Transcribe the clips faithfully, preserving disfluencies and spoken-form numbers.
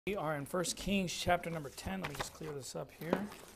We are in First Kings chapter number ten. Let me just clear this up here.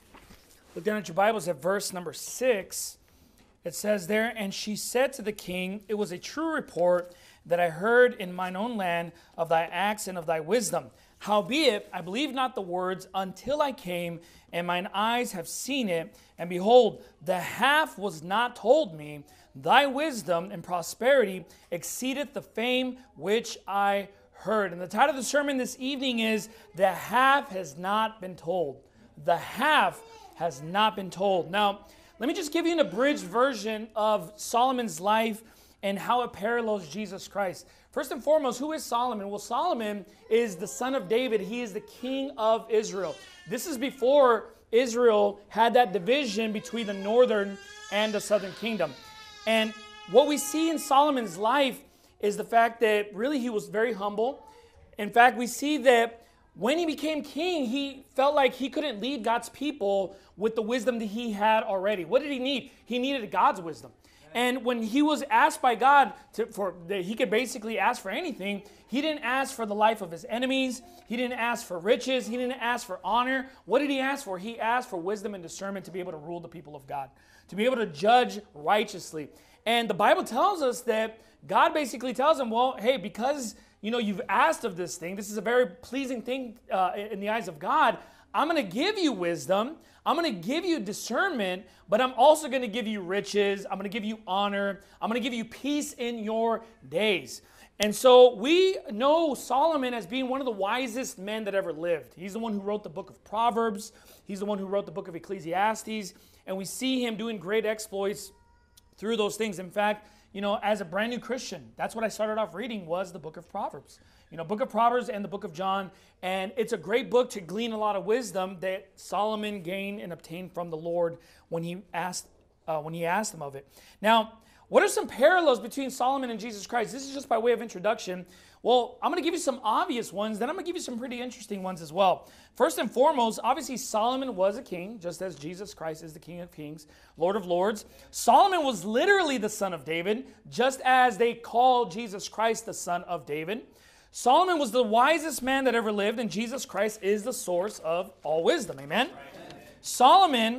Look down at your Bibles at verse number six. It says there, "And she said to the king, It was a true report that I heard in mine own land of thy acts and of thy wisdom. Howbeit, I believed not the words until I came, and mine eyes have seen it. And behold, the half was not told me. Thy wisdom and prosperity exceedeth the fame which I heard." And the title of the sermon this evening is, "The Half Has Not Been Told." The half has not been told. Now, let me just give you an abridged version of Solomon's life and how it parallels Jesus Christ. First and foremost, who is Solomon? Well, Solomon is the son of David. He is the king of Israel. This is before Israel had that division between the northern and the southern kingdom. And what we see in Solomon's life is the fact that really he was very humble. In fact, we see that when he became king, he felt like he couldn't lead God's people with the wisdom that he had already. What did he need? He needed God's wisdom. And when he was asked by God to, for that he could basically ask for anything, he didn't ask for the life of his enemies. He didn't ask for riches. He didn't ask for honor. What did he ask for? He asked for wisdom and discernment to be able to rule the people of God, to be able to judge righteously. And the Bible tells us that God basically tells him, well, hey, because you know you've asked of this thing, this is a very pleasing thing uh, in the eyes of God, I'm going to give you wisdom, I'm going to give you discernment, but I'm also going to give you riches, I'm going to give you honor, I'm going to give you peace in your days. And so we know Solomon as being one of the wisest men that ever lived. He's the one who wrote the book of Proverbs, he's the one who wrote the book of Ecclesiastes, and we see him doing great exploits through those things. In fact, you know, as a brand new Christian, that's what I started off reading was the book of Proverbs. You know, book of Proverbs and the book of John. And it's a great book to glean a lot of wisdom that Solomon gained and obtained from the Lord when he asked, uh, when he asked him of it. Now, what are some parallels between Solomon and Jesus Christ? This is just by way of introduction. Well, I'm going to give you some obvious ones, then I'm going to give you some pretty interesting ones as well. First and foremost, obviously Solomon was a king, just as Jesus Christ is the King of Kings, Lord of Lords. Solomon was literally the son of David, just as they call Jesus Christ the son of David. Solomon was the wisest man that ever lived, and Jesus Christ is the source of all wisdom. Amen? Right. Solomon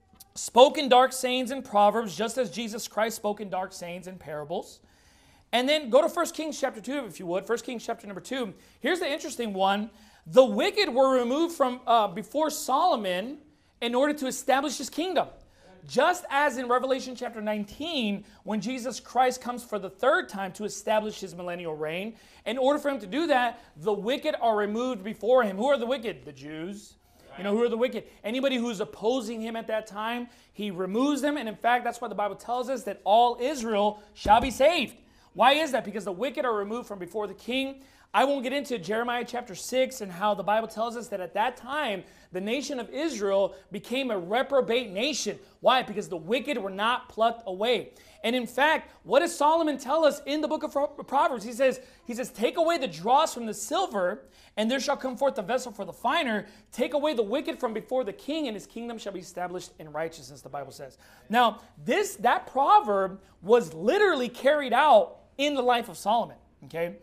spoke in dark sayings and proverbs, just as Jesus Christ spoke in dark sayings and parables. And then go to First Kings chapter two, if you would. First Kings chapter number two. Here's the interesting one. The wicked were removed from uh, before Solomon in order to establish his kingdom. Just as in Revelation chapter nineteen, when Jesus Christ comes for the third time to establish his millennial reign, in order for him to do that, the wicked are removed before him. Who are the wicked? The Jews. You know, who are the wicked? Anybody who's opposing him at that time, he removes them. And in fact, that's why the Bible tells us that all Israel shall be saved. Why is that? Because the wicked are removed from before the king. I won't get into Jeremiah chapter six and how the Bible tells us that at that time, the nation of Israel became a reprobate nation. Why? Because the wicked were not plucked away. And in fact, what does Solomon tell us in the book of Proverbs? He says, he says, take away the dross from the silver, and there shall come forth a vessel for the finer. Take away the wicked from before the king, and his kingdom shall be established in righteousness, the Bible says. Now, this that proverb was literally carried out in the life of Solomon, okay?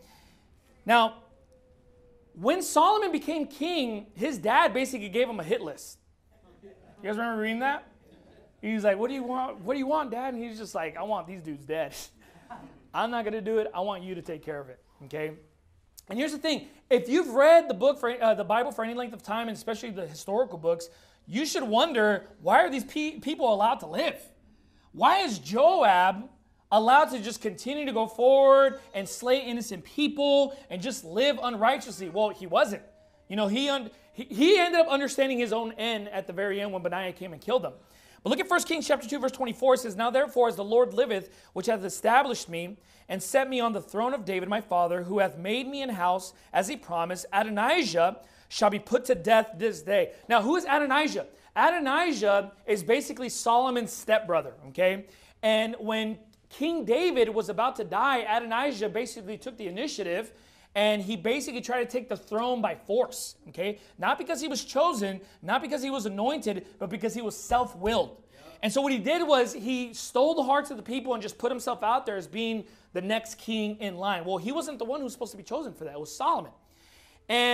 Now, when Solomon became king, his dad basically gave him a hit list. You guys remember reading that? He was like, what do you want? What do you want, Dad? And he's just like, I want these dudes dead. I'm not going to do it. I want you to take care of it, okay? And here's the thing. If you've read the book, for uh, the Bible for any length of time, and especially the historical books, you should wonder, why are these pe- people allowed to live? Why is Joab allowed to just continue to go forward and slay innocent people and just live unrighteously? Well, he wasn't. You know, he, un- he he ended up understanding his own end at the very end when Benaiah came and killed him. But look at First Kings chapter two, verse twenty-four. It says, "Now therefore, as the Lord liveth, which hath established me, and set me on the throne of David my father, who hath made me an house, as he promised, Adonijah shall be put to death this day." Now, who is Adonijah? Adonijah is basically Solomon's stepbrother, okay? And when King David was about to die, Adonijah basically took the initiative, and he basically tried to take the throne by force, okay? Not because he was chosen, not because he was anointed, but because he was self-willed. And so what he did was he stole the hearts of the people and just put himself out there as being the next king in line. Well, he wasn't the one who was supposed to be chosen for that. It was Solomon. And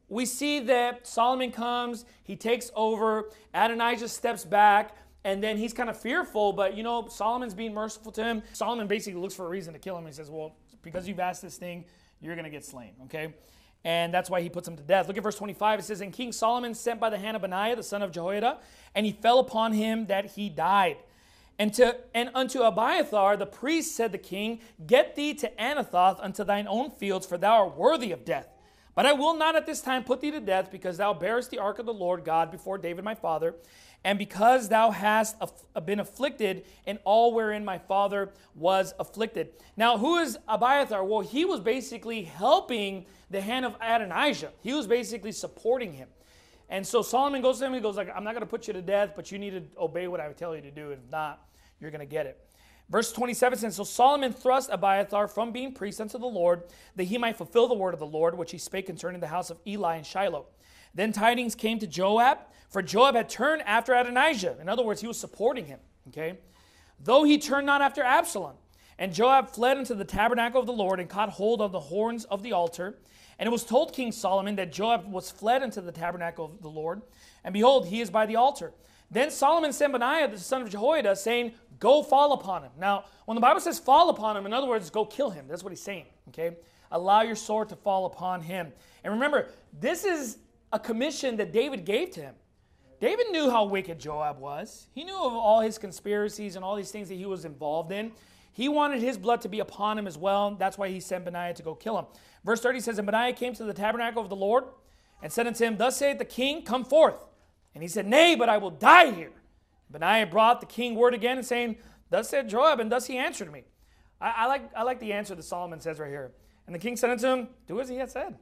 we see that Solomon comes, he takes over, Adonijah steps back, and then he's kind of fearful, but you know, Solomon's being merciful to him. Solomon basically looks for a reason to kill him. He says, well, because you've asked this thing, you're going to get slain, okay? And that's why he puts him to death. Look at verse twenty-five. It says, and King Solomon sent by the hand of Benaiah, the son of Jehoiada, and he fell upon him that he died. And to and unto Abiathar the priest said the king, get thee to Anathoth unto thine own fields, for thou art worthy of death. But I will not at this time put thee to death, because thou bearest the ark of the Lord God before David my father, and because thou hast aff- been afflicted in all wherein my father was afflicted. Now, who is Abiathar? Well, he was basically helping the hand of Adonijah. He was basically supporting him. And so Solomon goes to him and he goes like, I'm not going to put you to death, but you need to obey what I tell you to do. If not, you're going to get it. Verse twenty-seven says, so Solomon thrust Abiathar from being priest unto the Lord, that he might fulfill the word of the Lord, which he spake concerning the house of Eli and Shiloh. Then tidings came to Joab, for Joab had turned after Adonijah. In other words, he was supporting him, okay? Though he turned not after Absalom. And Joab fled into the tabernacle of the Lord and caught hold of the horns of the altar. And it was told King Solomon that Joab was fled into the tabernacle of the Lord. And behold, he is by the altar. Then Solomon sent Benaiah, the son of Jehoiada, saying, go fall upon him. Now, when the Bible says fall upon him, in other words, go kill him. That's what he's saying, okay? Allow your sword to fall upon him. And remember, this is a commission that David gave to him. David knew how wicked Joab was. He knew of all his conspiracies and all these things that he was involved in. He wanted his blood to be upon him as well. That's why he sent Benaiah to go kill him. Verse thirty says, and Benaiah came to the tabernacle of the Lord and said unto him, thus saith the king, come forth. And he said, nay, but I will die here. Benaiah brought the king word again and saying, thus said Joab, and thus he answered me. I, I, like, I like the answer that Solomon says right here. And the king said unto him, do as he had said.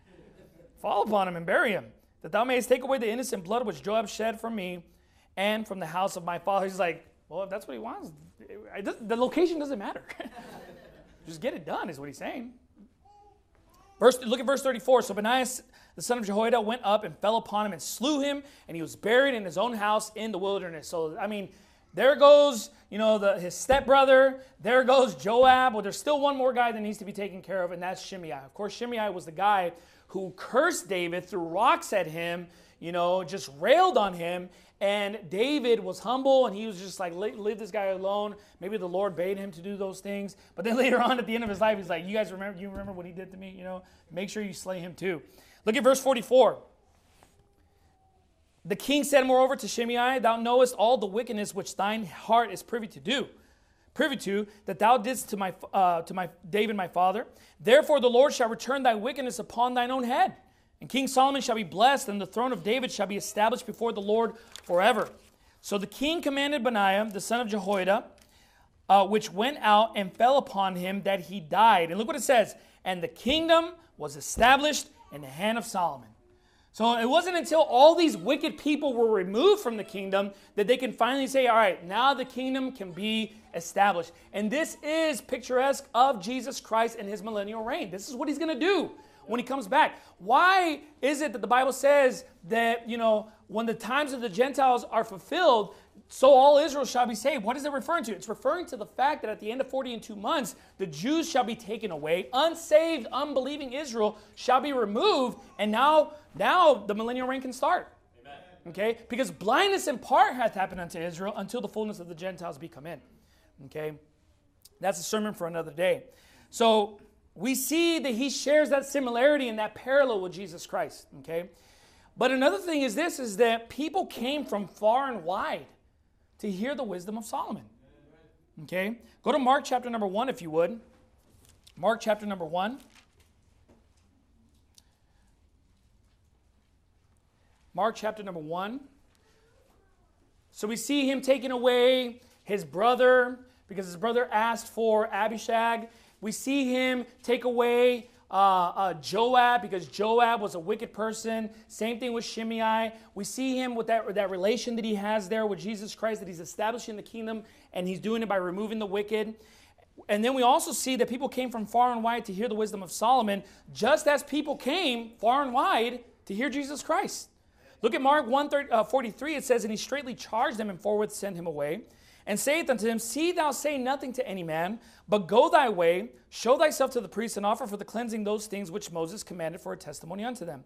Fall upon him and bury him, that thou mayest take away the innocent blood which Joab shed from me and from the house of my father. He's like, well, if that's what he wants, it, the location doesn't matter. Just get it done is what he's saying. Verse, look at verse thirty-four. So Benaiah, the son of Jehoiada, went up and fell upon him and slew him, and he was buried in his own house in the wilderness. So, I mean, there goes, you know, the, his stepbrother. There goes Joab. Well, there's still one more guy that needs to be taken care of, and that's Shimei. Of course, Shimei was the guy who cursed David, threw rocks at him, you know, just railed on him. And David was humble, and he was just like, leave this guy alone. Maybe the Lord bade him to do those things. But then later on at the end of his life, he's like, you guys remember, you remember what he did to me? You know, make sure you slay him too. Look at verse forty-four. The king said moreover to Shimei, thou knowest all the wickedness which thine heart is privy to do. Privy to, that thou didst to my uh, to my David my father. Therefore the Lord shall return thy wickedness upon thine own head. And King Solomon shall be blessed, and the throne of David shall be established before the Lord forever. So the king commanded Benaiah, the son of Jehoiada, uh, which went out and fell upon him, that he died. And look what it says. And the kingdom was established in the hand of Solomon. So it wasn't until all these wicked people were removed from the kingdom that they can finally say, all right, now the kingdom can be established. And this is picturesque of Jesus Christ and his millennial reign. This is what he's going to do when he comes back. Why is it that the Bible says that, you know, when the times of the Gentiles are fulfilled, so all Israel shall be saved? What is it referring to? It's referring to the fact that at the end of forty and two months, the Jews shall be taken away. Unsaved, unbelieving Israel shall be removed. And now, now the millennial reign can start. Amen. Okay? Because blindness in part hath happened unto Israel until the fullness of the Gentiles be come in. Okay? That's a sermon for another day. So we see that he shares that similarity and that parallel with Jesus Christ. Okay? But another thing is this, is that people came from far and wide to hear the wisdom of Solomon. Okay? Go to Mark chapter number one, if you would. Mark chapter number one. Mark chapter number one. So we see him taking away his brother because his brother asked for Abishag. We see him take away Uh, uh, Joab, because Joab was a wicked person. Same thing with Shimei. We see him with that, that relation that he has there with Jesus Christ, that he's establishing the kingdom, and he's doing it by removing the wicked. And then we also see that people came from far and wide to hear the wisdom of Solomon, just as people came far and wide to hear Jesus Christ. Look at Mark one forty-three. It says, and he straightly charged them and forthwith sent him away, and saith unto him, see thou say nothing to any man, but go thy way, show thyself to the priest, and offer for the cleansing those things which Moses commanded for a testimony unto them.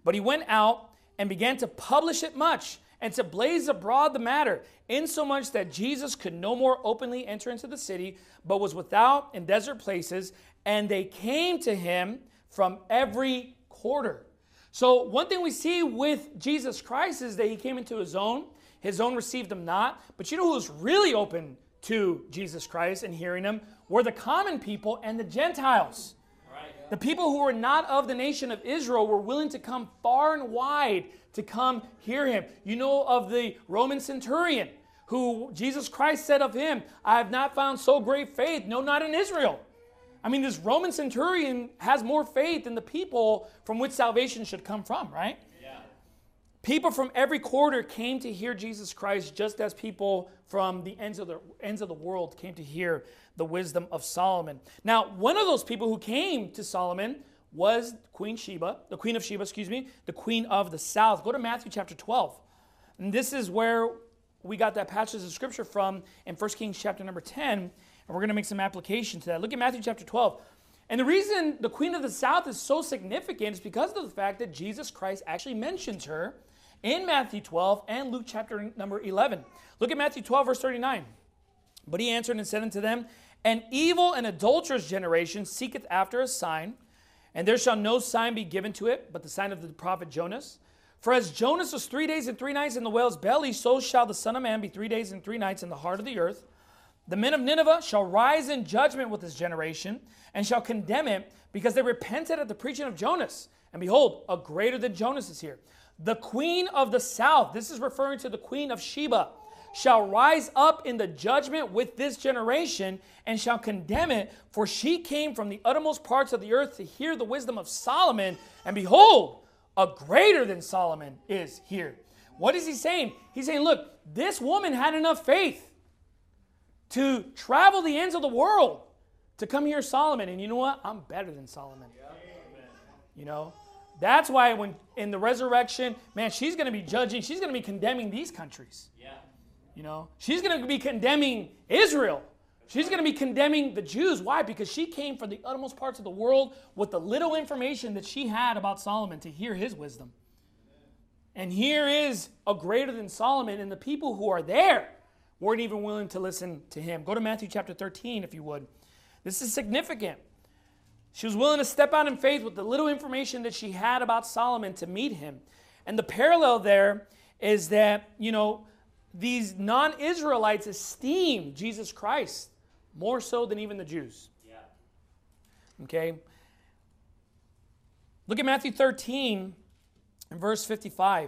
But he went out and began to publish it much, and to blaze abroad the matter, insomuch that Jesus could no more openly enter into the city, but was without in desert places, and they came to him from every quarter. So one thing we see with Jesus Christ is that he came into his own. His own received him not. But you know who was really open to Jesus Christ and hearing him? Were the common people and the Gentiles. Right. The people who were not of the nation of Israel were willing to come far and wide to come hear him. You know of the Roman centurion who Jesus Christ said of him, I have not found so great faith, no, not in Israel. I mean, this Roman centurion has more faith than the people from which salvation should come from, right? Yeah. People from every quarter came to hear Jesus Christ, just as people from the ends of the ends of the world came to hear the wisdom of Solomon. Now, one of those people who came to Solomon was Queen Sheba, the Queen of Sheba, excuse me, the Queen of the South. Go to Matthew chapter twelve. And this is where we got that passage of scripture from in First Kings chapter number ten. And we're going to make some application to that. Look at Matthew chapter twelve. And the reason the Queen of the South is so significant is because of the fact that Jesus Christ actually mentions her in Matthew twelve and Luke chapter number eleven. Look at Matthew twelve, verse thirty-nine. But he answered and said unto them, An evil and adulterous generation seeketh after a sign, and there shall no sign be given to it, but the sign of the prophet Jonas. For as Jonas was three days and three nights in the whale's belly, so shall the Son of Man be three days and three nights in the heart of the earth. The men of Nineveh shall rise in judgment with this generation, and shall condemn it, because they repented at the preaching of Jonas. And behold, a greater than Jonas is here. The Queen of the South, this is referring to the Queen of Sheba, shall rise up in the judgment with this generation, and shall condemn it, for she came from the uttermost parts of the earth to hear the wisdom of Solomon. And behold, a greater than Solomon is here. What is he saying? He's saying, look, this woman had enough faith to travel the ends of the world to come hear Solomon. And you know what? I'm better than Solomon. You know? That's why when in the resurrection, man, she's going to be judging. She's going to be condemning these countries. Yeah. You know? She's going to be condemning Israel. She's going to be condemning the Jews. Why? Because she came from the uttermost parts of the world with the little information that she had about Solomon to hear his wisdom. And here is a greater than Solomon, and the people who are there weren't even willing to listen to him. Go to Matthew chapter thirteen, if you would. This is significant. She was willing to step out in faith with the little information that she had about Solomon to meet him. And the parallel there is that, you know, these non-Israelites esteem Jesus Christ more so than even the Jews. Yeah. Okay? Look at Matthew thirteen and verse fifty-five.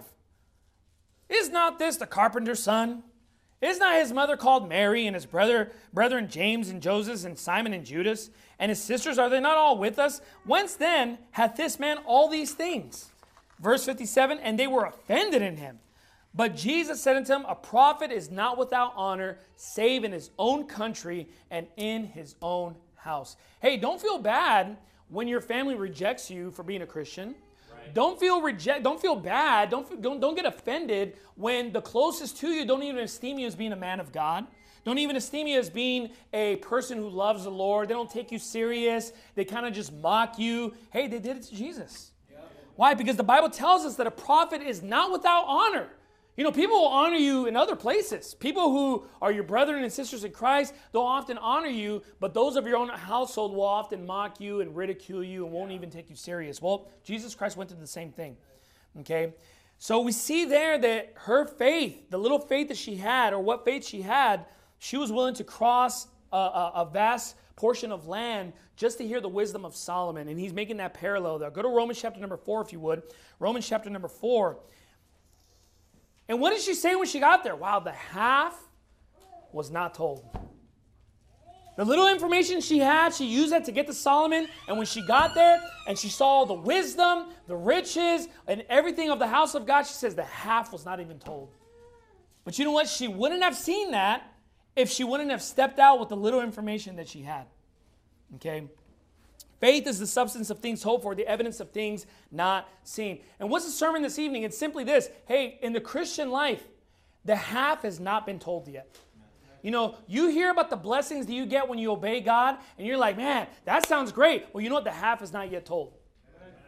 Is not this the carpenter's son? Is not his mother called Mary, and his brother, brethren James and Joseph and Simon and Judas? And his sisters, are they not all with us? Whence then hath this man all these things? Verse fifty-seven, and they were offended in him. But Jesus said unto him, a prophet is not without honor, save in his own country and in his own house. Hey, don't feel bad when your family rejects you for being a Christian. Don't feel reject. Don't feel bad. Don't, don't, don't get offended when the closest to you don't even esteem you as being a man of God. Don't even esteem you as being a person who loves the Lord. They don't take you serious. They kind of just mock you. Hey, they did it to Jesus. Yeah. Why? Because the Bible tells us that a prophet is not without honor. You know, people will honor you in other places. People who are your brethren and sisters in Christ, they'll often honor you, but those of your own household will often mock you and ridicule you and won't even take you serious. Well, Jesus Christ went through the same thing. Okay? So we see there that her faith, the little faith that she had, or what faith she had, she was willing to cross a, a, a vast portion of land just to hear the wisdom of Solomon. And he's making that parallel there. Go to Romans chapter number four, if you would. Romans chapter number four. And what did she say when she got there? Wow, the half was not told. The little information she had, she used that to get to Solomon. And when she got there and she saw the wisdom, the riches, and everything of the house of God, she says the half was not even told. But you know what? She wouldn't have seen that if she wouldn't have stepped out with the little information that she had. Okay? Faith is the substance of things hoped for, the evidence of things not seen. And what's the sermon this evening? It's simply this. Hey, in the Christian life, the half has not been told yet. You know, you hear about the blessings that you get when you obey God, and you're like, man, that sounds great. Well, you know what? The half is not yet told.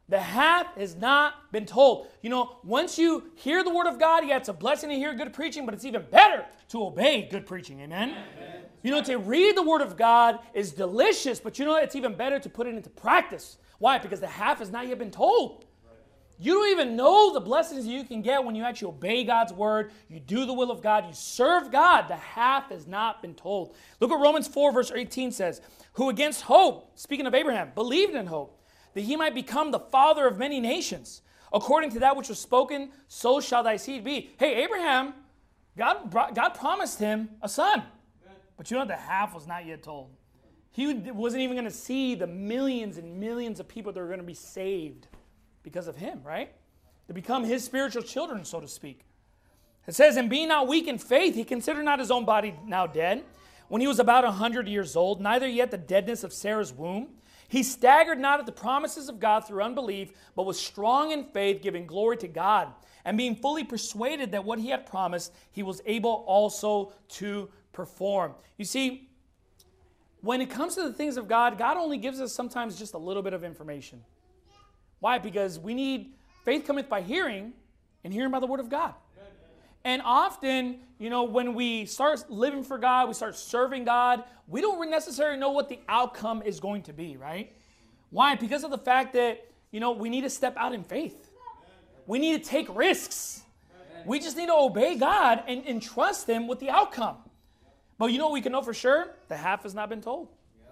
The half has not been told. You know, once you hear the word of God, yeah, it's a blessing to hear good preaching, but it's even better to obey good preaching. Amen? Amen. You know, to read the word of God is delicious, but you know, it's even better to put it into practice. Why? Because the half has not yet been told. You don't even know the blessings you can get when you actually obey God's word, you do the will of God, you serve God. The half has not been told. Look what Romans four verse eighteen says. Who against hope, speaking of Abraham, believed in hope, that he might become the father of many nations. According to that which was spoken, so shall thy seed be. Hey, Abraham, God, God promised him a son. But you know, the half was not yet told. He wasn't even going to see the millions and millions of people that are going to be saved because of him, right? To become his spiritual children, so to speak. It says, and being not weak in faith, he considered not his own body now dead, when he was about a hundred years old, neither yet the deadness of Sarah's womb. He staggered not at the promises of God through unbelief, but was strong in faith, giving glory to God, and being fully persuaded that what he had promised, he was able also to perform. You see, when it comes to the things of God, God only gives us sometimes just a little bit of information. Why? Because we need, faith cometh by hearing, and hearing by the word of God. And often, you know, when we start living for God, we start serving God, we don't necessarily know what the outcome is going to be, right? Why? Because of the fact that, you know, we need to step out in faith. We need to take risks. We just need to obey God and, and trust him with the outcome. But you know what we can know for sure? The half has not been told.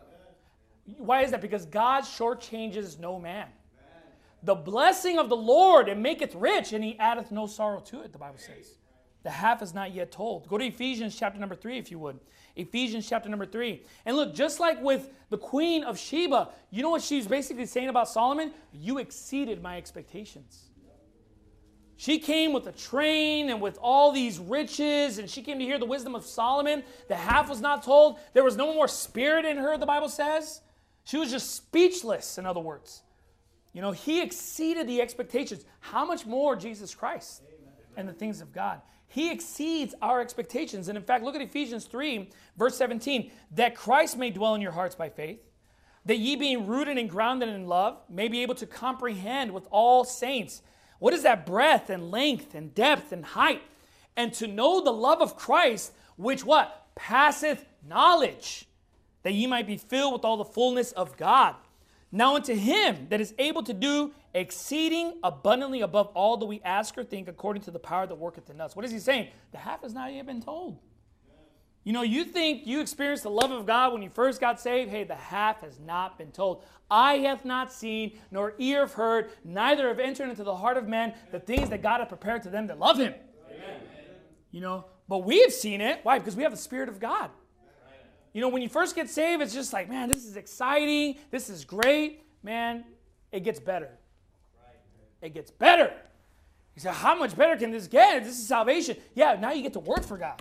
Why is that? Because God shortchanges no man. The blessing of the Lord, it maketh rich, and he addeth no sorrow to it, the Bible says. The half is not yet told. Go to Ephesians chapter number three, if you would. Ephesians chapter number three. And look, just like with the queen of Sheba, you know what she's basically saying about Solomon? You exceeded my expectations. She came with a train and with all these riches, and she came to hear the wisdom of Solomon. The half was not told. There was no more spirit in her, the Bible says. She was just speechless, in other words. You know, he exceeded the expectations. How much more Jesus Christ and the things of God? He exceeds our expectations. And in fact, look at Ephesians three, verse seventeen. That Christ may dwell in your hearts by faith, that ye being rooted and grounded in love, may be able to comprehend with all saints what is that breadth and length and depth and height, and to know the love of Christ, which what? Passeth knowledge, that ye might be filled with all the fullness of God. Now unto him that is able to do exceeding abundantly above all that we ask or think, according to the power that worketh in us. What is he saying? The half has not yet been told. You know, you think you experienced the love of God when you first got saved. Hey, the half has not been told. Eye hath not seen, nor ear have heard, neither have entered into the heart of man the things that God hath prepared to them that love him. Amen. You know, but we have seen it. Why? Because we have the Spirit of God. You know, when you first get saved, it's just like, man, this is exciting. This is great. Man, it gets better. It gets better. You say, how much better can this get? This is salvation. Yeah, now you get to work for God.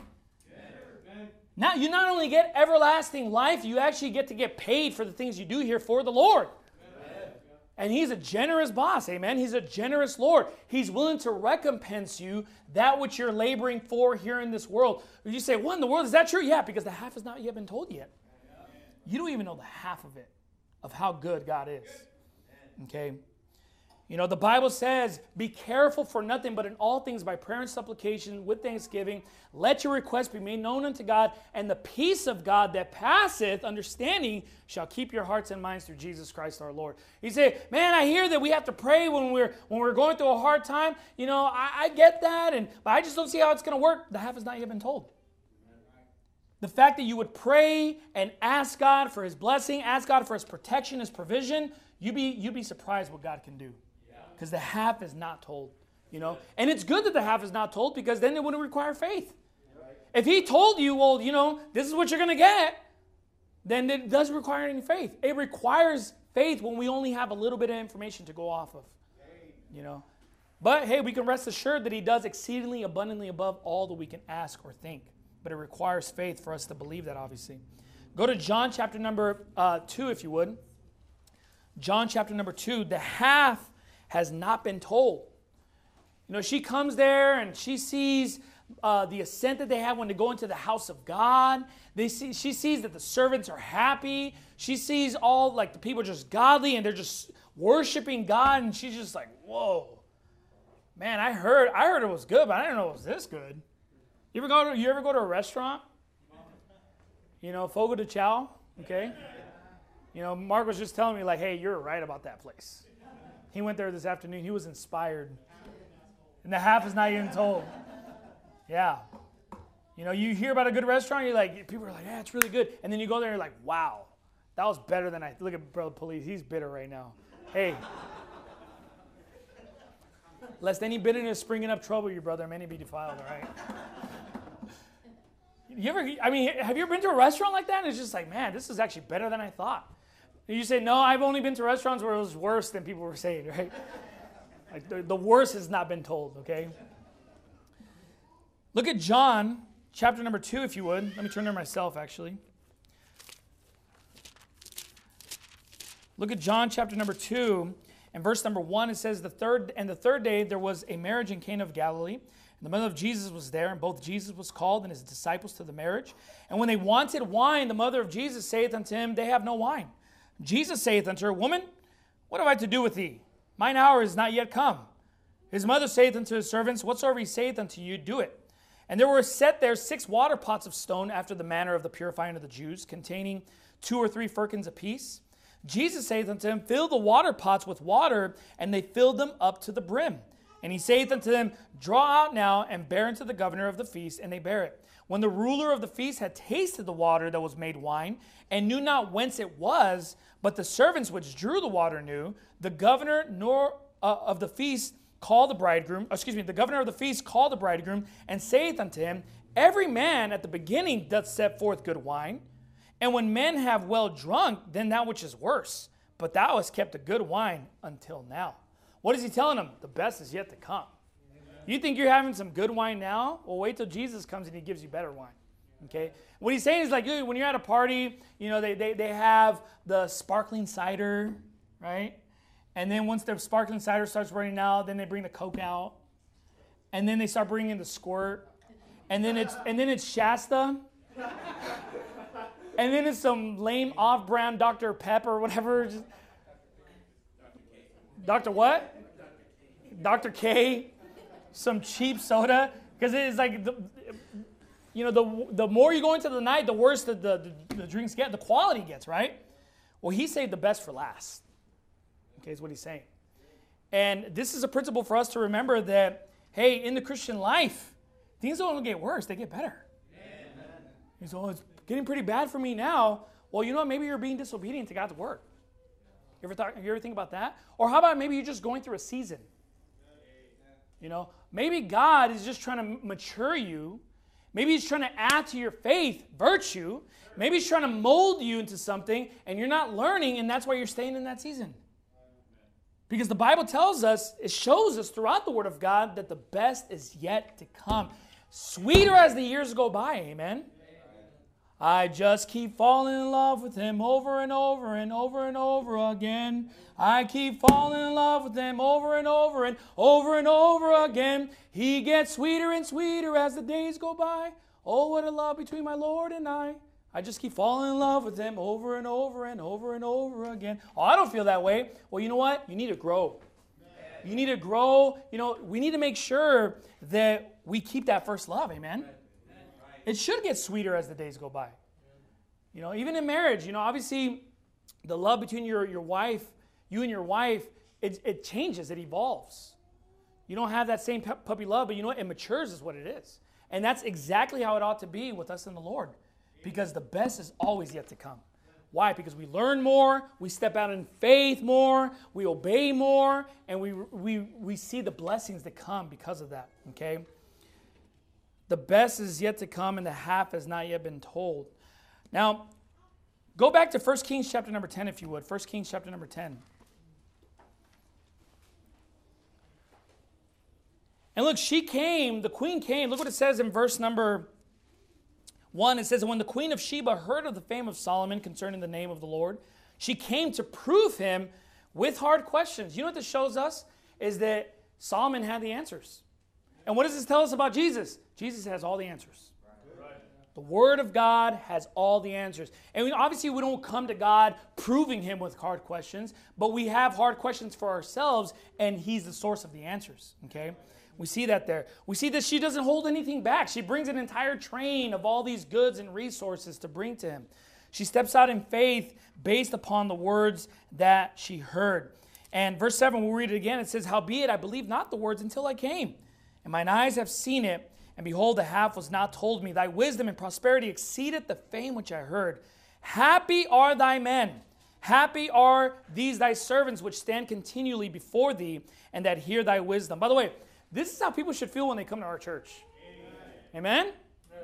Now you not only get everlasting life, you actually get to get paid for the things you do here for the Lord. Amen. And he's a generous boss, amen? He's a generous Lord. He's willing to recompense you that which you're laboring for here in this world. You say, what in the world? Is that true? Yeah, because the half has not yet been told yet. You don't even know the half of it, of how good God is. Okay? You know, the Bible says, be careful for nothing, but in all things by prayer and supplication with thanksgiving, let your requests be made known unto God, and the peace of God that passeth understanding shall keep your hearts and minds through Jesus Christ our Lord. You say, man, I hear that we have to pray when we're when we're going through a hard time. You know, I, I get that, and but I just don't see how it's going to work. The half has not yet been told. The fact that you would pray and ask God for his blessing, ask God for his protection, his provision, you'd be, you'd be surprised what God can do. Because the half is not told, you know. And it's good that the half is not told, because then it wouldn't require faith. If he told you, well, you know, this is what you're going to get, then it doesn't require any faith. It requires faith when we only have a little bit of information to go off of, you know. But, hey, we can rest assured that he does exceedingly abundantly above all that we can ask or think. But it requires faith for us to believe that, obviously. Go to John chapter number uh, two, if you would. John chapter number two, the half has not been told. You know, she comes there and she sees uh, the ascent that they have when they go into the house of God. They see, she sees that the servants are happy. She sees all, like, the people are just godly and they're just worshiping God, and she's just like, whoa. Man, I heard I heard it was good, but I didn't know it was this good. You ever go to you ever go to a restaurant? You know, Fogo de Chao, okay? You know, Mark was just telling me, like, hey, you're right about that place. He went there this afternoon. He was inspired. And the half is not even told. Yeah. You know, you hear about a good restaurant, you're like, people are like, yeah, it's really good. And then you go there and you're like, wow, that was better than I, look at Brother Police, he's bitter right now. Hey. Lest any bitterness springing up trouble you, brother, many be defiled, all right? You ever, I mean, have you ever been to a restaurant like that? And it's just like, man, this is actually better than I thought. And you say, no, I've only been to restaurants where it was worse than people were saying, right? Like the, the worst has not been told, okay? Look at John chapter number two, if you would. Let me turn there myself, actually. Look at John chapter number two, and verse number one. It says, "The third and the third day there was a marriage in Cana of Galilee. And the mother of Jesus was there, and both Jesus was called and his disciples to the marriage. And when they wanted wine, the mother of Jesus saith unto him, They have no wine. Jesus saith unto her, Woman, what have I to do with thee? Mine hour is not yet come. His mother saith unto his servants, Whatsoever he saith unto you, do it. And there were set there six water pots of stone after the manner of the purifying of the Jews, containing two or three firkins apiece. Jesus saith unto them, Fill the water pots with water, and they filled them up to the brim. And he saith unto them, Draw out now, and bear unto the governor of the feast, and they bear it. When the ruler of the feast had tasted the water that was made wine, and knew not whence it was, but the servants which drew the water knew, the governor nor uh, of the feast called the bridegroom, excuse me, the governor of the feast called the bridegroom, and saith unto him, Every man at the beginning doth set forth good wine, and when men have well drunk, then that which is worse. But thou hast kept the good wine until now. What is he telling them? The best is yet to come. Amen. You think you're having some good wine now? Well, wait till Jesus comes and he gives you better wine. Okay? What he's saying is like, when you're at a party, you know, they, they, they have the sparkling cider, right? And then once the sparkling cider starts running out, then they bring the Coke out. And then they start bringing the squirt. And then it's, and then it's Shasta. And then it's some lame off-brand Doctor Pepper or whatever. Just, Doctor what? Doctor K, some cheap soda, because it's like, the, you know, the the more you go into the night, the worse the, the, the, the drinks get, the quality gets, right? Well, he saved the best for last. Okay, is what he's saying. And this is a principle for us to remember that, hey, in the Christian life, things don't get worse, they get better. Amen. And so it's getting pretty bad for me now. Well, you know what? Maybe you're being disobedient to God's word. You ever, thought, you ever think about that? Or how about maybe you're just going through a season? You know, maybe God is just trying to mature you. Maybe he's trying to add to your faith virtue. Maybe he's trying to mold you into something, and you're not learning, and that's why you're staying in that season. Because the Bible tells us, it shows us throughout the Word of God that the best is yet to come. Sweeter as the years go by, amen? I just keep falling in love with him over and over and over and over again. I keep falling in love with him over and over and over and over again. He gets sweeter and sweeter as the days go by. Oh, what a love between my Lord and I. I just keep falling in love with him over and over and over and over again. Oh, I don't feel that way. Well, you know what? You need to grow. You need to grow. You know, we need to make sure that we keep that first love, amen? It should get sweeter as the days go by. You know, even in marriage, you know, obviously the love between your, your wife, you and your wife, it, it changes, it evolves. You don't have that same puppy love, but you know what? It matures is what it is. And that's exactly how it ought to be with us and the Lord. Because the best is always yet to come. Why? Because we learn more, we step out in faith more, we obey more, and we, we, we see the blessings that come because of that, okay? The best is yet to come, and the half has not yet been told. Now, go back to First Kings chapter number ten, if you would. First Kings chapter number ten. And look, she came, the queen came. Look what it says in verse number one. It says, And when the queen of Sheba heard of the fame of Solomon concerning the name of the Lord, she came to prove him with hard questions. You know what this shows us? Is that Solomon had the answers. And what does this tell us about Jesus? Jesus has all the answers. The Word of God has all the answers. And we, obviously we don't come to God proving Him with hard questions, but we have hard questions for ourselves, and He's the source of the answers, okay? We see that there. We see that she doesn't hold anything back. She brings an entire train of all these goods and resources to bring to Him. She steps out in faith based upon the words that she heard. And verse seven, we'll read it again. It says, "Howbeit I believed not the words until I came, and mine eyes have seen it. And behold, the half was not told me. Thy wisdom and prosperity exceeded the fame which I heard. Happy are thy men. Happy are these thy servants which stand continually before thee, and that hear thy wisdom." By the way, this is how people should feel when they come to our church. Amen? Amen?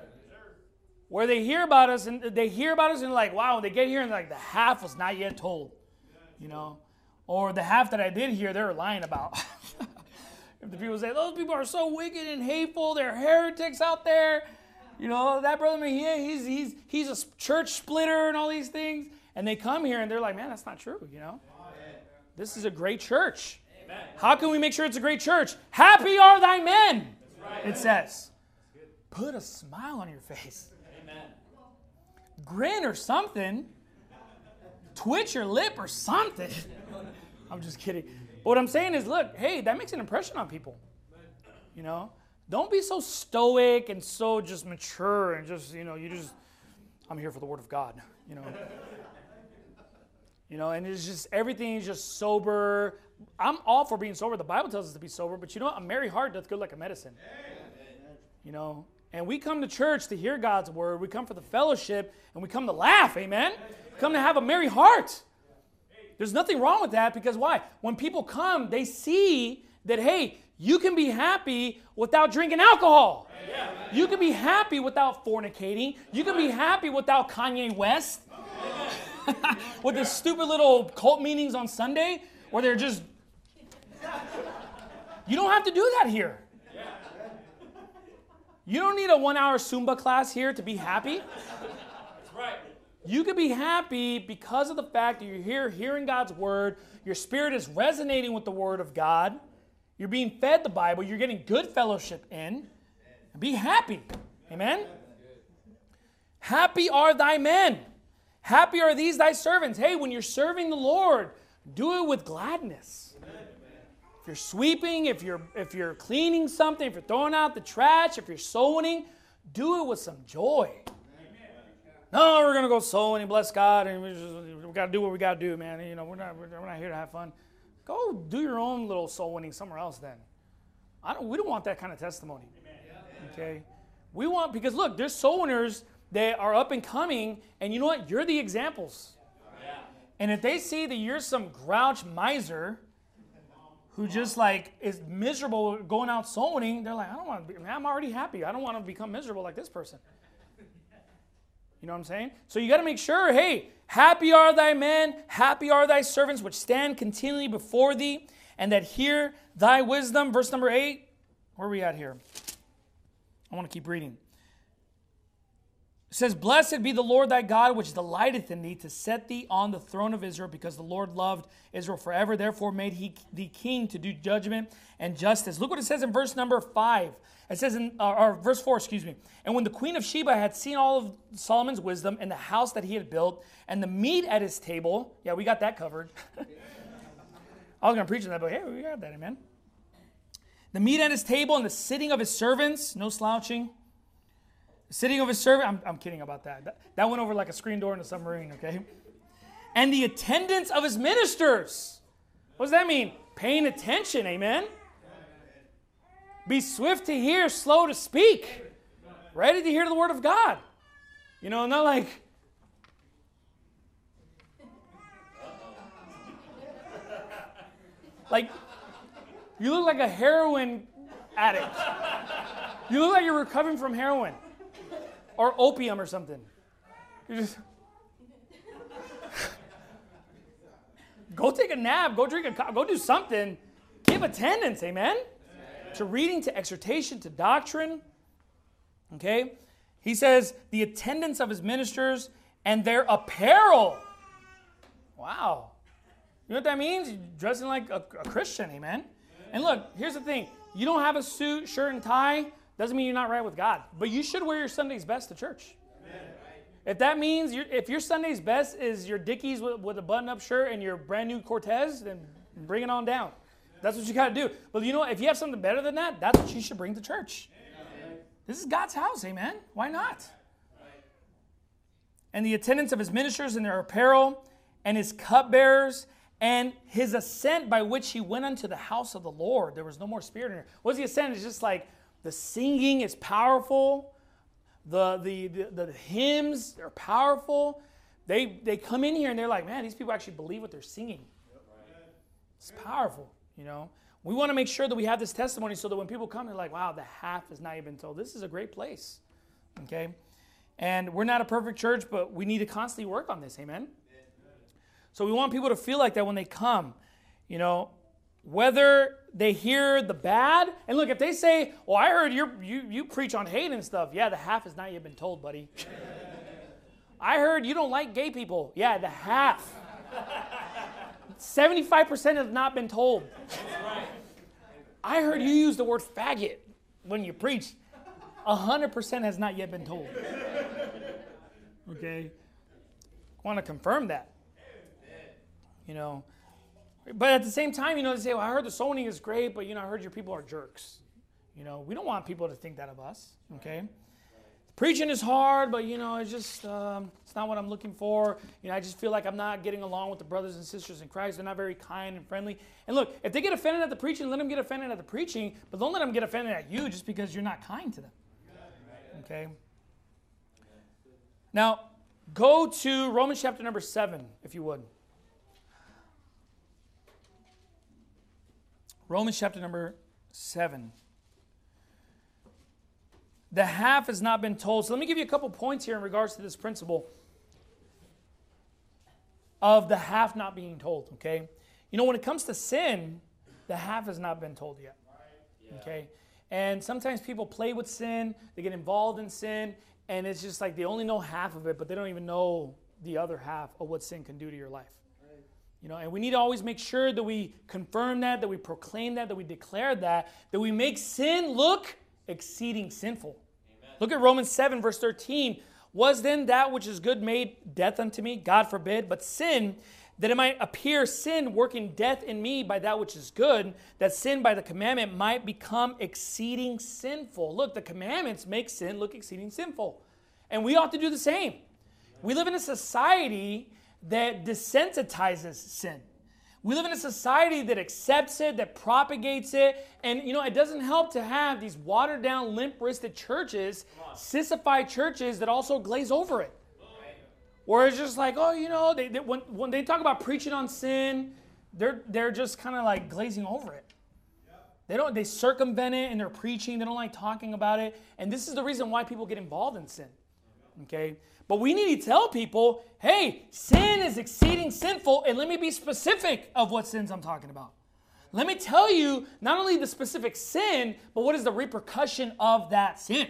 Where they hear about us, and they hear about us, and like, wow, when they get here, and like, the half was not yet told. You know? Or the half that I did hear, they were lying about. If the people say, those people are so wicked and hateful, they're heretics out there. You know, that brother, he, he's, he's, he's a church splitter and all these things. And they come here and they're like, man, that's not true, you know. Amen. This is a great church. Amen. How can we make sure it's a great church? Happy are thy men, right. It says. Put a smile on your face. Amen. Grin or something. Twitch your lip or something. I'm just kidding. But what I'm saying is, look, hey, that makes an impression on people. You know? Don't be so stoic and so just mature and just, you know, you just, I'm here for the Word of God, you know. You know, and it's just, everything is just sober. I'm all for being sober. The Bible tells us to be sober, but you know what? A merry heart doth good like a medicine. You know, and we come to church to hear God's Word. We come for the fellowship, and we come to laugh, amen? We come to have a merry heart. There's nothing wrong with that, because why? When people come, they see that, hey, you can be happy without drinking alcohol. You can be happy without fornicating. You can be happy without Kanye West. With the stupid little cult meetings on Sunday where they're just... You don't have to do that here. You don't need a one-hour Zumba class here to be happy. That's right. You can be happy because of the fact that you're here hearing God's Word. Your spirit is resonating with the Word of God. You're being fed the Bible. You're getting good fellowship in. And be happy. Amen? Happy are thy men. Happy are these thy servants. Hey, when you're serving the Lord, do it with gladness. If you're sweeping, if you're, if you're cleaning something, if you're throwing out the trash, if you're sewing, do it with some joy. No, we're going to go soul and bless God, and we, just, we got to do what we got to do, man. You know, we're not, we're not here to have fun. Go do your own little soul winning somewhere else then. I don't, we don't want that kind of testimony. Okay? We want, because look, there's soul winners that are up and coming, and you know what? You're the examples. And if they see that you're some grouch miser who just like is miserable going out soul winning, they're like, I don't want to be, man, I'm already happy. I don't want to become miserable like this person. You know what I'm saying? So you got to make sure, hey, happy are thy men, happy are thy servants which stand continually before thee, and that hear thy wisdom. Verse number eight. Where are we at here? I want to keep reading. It says, blessed be the Lord thy God, which delighteth in thee to set thee on the throne of Israel, because the Lord loved Israel forever. Therefore made he thee king to do judgment and justice. Look what it says in verse number five. It says in, uh, or verse four, excuse me. And when the queen of Sheba had seen all of Solomon's wisdom and the house that he had built and the meat at his table, yeah, we got that covered. I was going to preach on that, but hey, we got that, amen. The meat at his table and the sitting of his servants, no slouching. The sitting of his servant, I'm, I'm kidding about that. that. That went over like a screen door in a submarine, okay? And the attendance of his ministers. What does that mean? Paying attention, amen. Be swift to hear, slow to speak. Ready to hear the word of God. You know, not like... Like, you look like a heroin addict. You look like you're recovering from heroin. Or opium or something. You just... Go take a nap. Go drink a coffee. Go do something. Give attendance, amen? To reading, to exhortation, to doctrine. Okay? He says, the attendance of his ministers and their apparel. Wow. You know what that means? You're dressing like a, a Christian, amen? And look, here's the thing. You don't have a suit, shirt, and tie. Doesn't mean you're not right with God. But you should wear your Sunday's best to church. If that means, you're, if your Sunday's best is your Dickies with, with a button-up shirt and your brand new Cortez, then bring it on down. That's what you got to do. But you know what? If you have something better than that, that's what you should bring to church. Amen. This is God's house, amen? Why not? And the attendance of his ministers in their apparel, and his cupbearers, and his ascent by which he went unto the house of the Lord. There was no more spirit in here. What's the ascent? It's just like the singing is powerful. The, the, the, the hymns are powerful. They, they come in here and they're like, man, these people actually believe what they're singing. It's powerful, you know. We want to make sure that we have this testimony so that when people come, they're like, wow, the half has not even been told. This is a great place, okay? And we're not a perfect church, but we need to constantly work on this, amen? So we want people to feel like that when they come, you know, whether they hear the bad. And look, if they say, well, I heard you you you preach on hate and stuff. Yeah, the half has not yet been told, buddy. I heard you don't like gay people. Yeah, the half. seventy-five percent has not been told. I heard you use the word faggot when you preach. one hundred percent has not yet been told. Okay? I want to confirm that. You know, but at the same time, you know, they say, well, I heard the sewing is great, but, you know, I heard your people are jerks. You know, we don't want people to think that of us, okay? Preaching is hard, but, you know, it's just, um, it's not what I'm looking for. You know, I just feel like I'm not getting along with the brothers and sisters in Christ. They're not very kind and friendly. And look, if they get offended at the preaching, let them get offended at the preaching, but don't let them get offended at you just because you're not kind to them, okay? Now, go to Romans chapter number seven, if you would. Romans chapter number seven. The half has not been told. So let me give you a couple points here in regards to this principle of the half not being told, okay? You know, when it comes to sin, the half has not been told yet, okay? And sometimes people play with sin, they get involved in sin, and it's just like they only know half of it, but they don't even know the other half of what sin can do to your life. You know, and we need to always make sure that we confirm that, that we proclaim that, that we declare that, that we make sin look exceeding sinful. Amen. Look at Romans seven, verse thirteen. Was then that which is good made death unto me? God forbid. But sin, that it might appear sin working death in me by that which is good, that sin by the commandment might become exceeding sinful. Look, the commandments make sin look exceeding sinful. And we ought to do the same. We live in a society that desensitizes sin. We live in a society that accepts it, that propagates it, and you know, it doesn't help to have these watered down, limp-wristed churches, sissified churches that also glaze over it. Where it's just like, oh, you know, they, they, when, when they talk about preaching on sin, they're they're just kind of like glazing over it. They don't they circumvent it in their preaching. They don't like talking about it, and this is the reason why people get involved in sin. Okay. But we need to tell people, hey, sin is exceeding sinful, and let me be specific of what sins I'm talking about. Let me tell you not only the specific sin, but what is the repercussion of that sin.